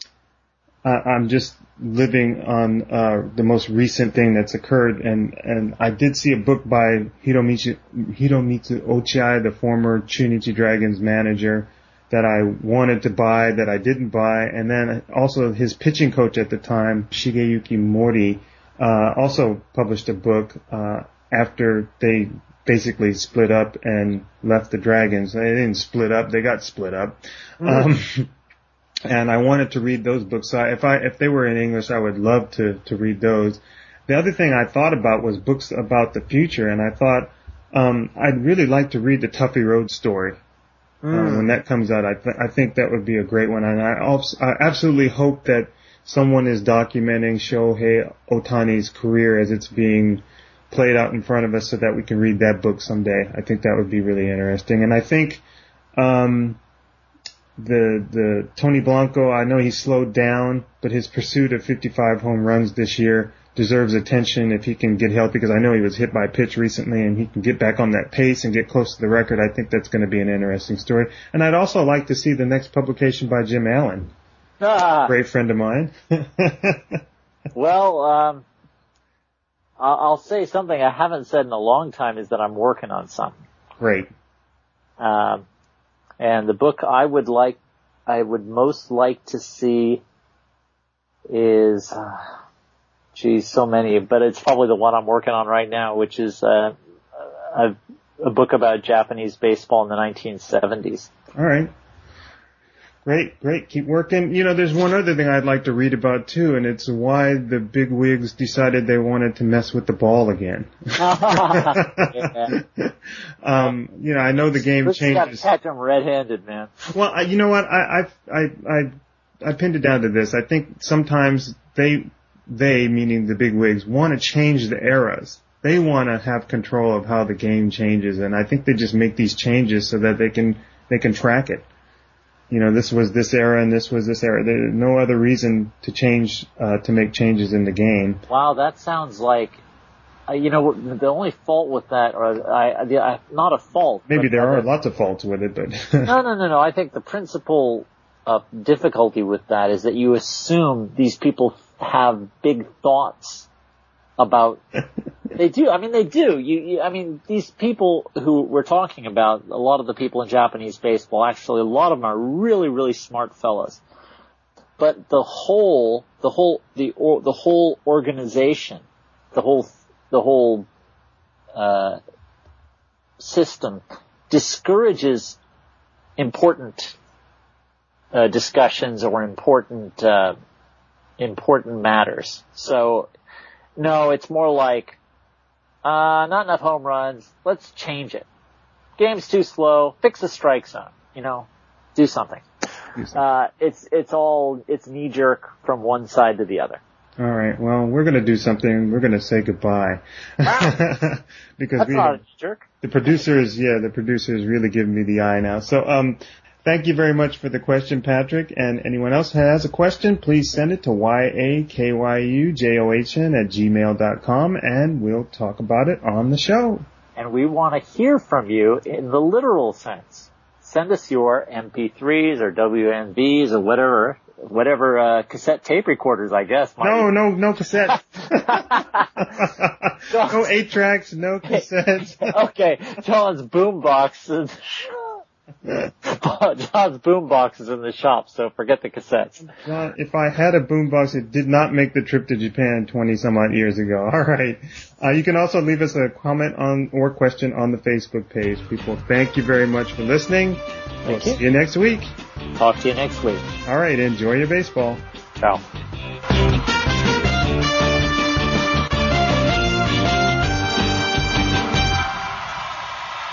Uh, I'm just living on uh the most recent thing that's occurred, and and I did see a book by Hiromitsu Hiromitsu Ochiai, the former Chunichi Dragons manager, that I wanted to buy that I didn't buy, and then also his pitching coach at the time, Shigeyuki Mori, uh also published a book uh after they basically split up and left the Dragons. They didn't split up; they got split up. Mm. Um, And I wanted to read those books. So I, if I, if they were in English, I would love to, to read those. The other thing I thought about was books about the future. And I thought, um, I'd really like to read the Tuffy Road story. Mm. Uh, when that comes out, I, th- I think that would be a great one. And I, also, I absolutely hope that someone is documenting Shohei Ohtani's career as it's being played out in front of us so that we can read that book someday. I think that would be really interesting. And I think, um, the, the Tony Blanco, I know he slowed down, but his pursuit of fifty-five home runs this year deserves attention if he can get healthy, because I know he was hit by a pitch recently and he can get back on that pace and get close to the record. I think that's going to be an interesting story. And I'd also like to see the next publication by Jim Allen. Ah. Great friend of mine. Well, um, I'll say something I haven't said in a long time is that I'm working on something. Great. Um, and the book I would like, I would most like to see is, uh, geez, so many, but it's probably the one I'm working on right now, which is, uh, a, a book about Japanese baseball in the nineteen seventies. All right. Great, great. Keep working. You know, there's one other thing I'd like to read about too, and it's why the big wigs decided they wanted to mess with the ball again. Yeah. um, you know, I know the game Let's changes. Catch them red-handed, man. Well, I, you know what? I, I, I, I, I pinned it down to this. I think sometimes they, they, meaning the big wigs, want to change the eras. They want to have control of how the game changes, and I think they just make these changes so that they can, they can track it. You know, this was this era and this was this era. There's no other reason to change, uh, to make changes in the game. Wow, that sounds like, uh, you know, the only fault with that, or I, I not a fault. Maybe there are it, lots of faults with it, but. no, no, no, no. I think the principal uh, difficulty with that is that you assume these people have big thoughts about. They do. I mean, they do. You, you, I mean, these people who we're talking about, a lot of the people in Japanese baseball, actually, a lot of them are really, really smart fellas. But the whole, the whole, the or, the whole organization, the whole, the whole uh, system discourages important uh, discussions or important uh, important matters. So, no, it's more like. Uh, not enough home runs. Let's change it. Game's too slow. Fix the strike zone. You know, do something. Do something. Uh, it's, it's all, it's knee jerk from one side to the other. All right. Well, we're going to do something. We're going to say goodbye. Wow. because That's we, not a knee jerk. The producers, yeah, the producers really giving me the eye now. So, um, thank you very much for the question, Patrick. And anyone else who has a question, please send it to Y A K Y U J O H N at gmail dot com, and we'll talk about it on the show. And we want to hear from you in the literal sense. Send us your M P threes or W M Vs or whatever, whatever uh, cassette tape recorders, I guess. No, no, no cassette. No eight tracks, no cassettes. Okay, John's boombox. John's boombox is in the shop, so forget the cassettes. John, if I had a boombox, it did not make the trip to Japan twenty some odd years ago. All right. Uh, you can also leave us a comment on or question on the Facebook page. People, thank you very much for listening. Thank we'll you. See you next week. Talk to you next week. All right. Enjoy your baseball. Ciao.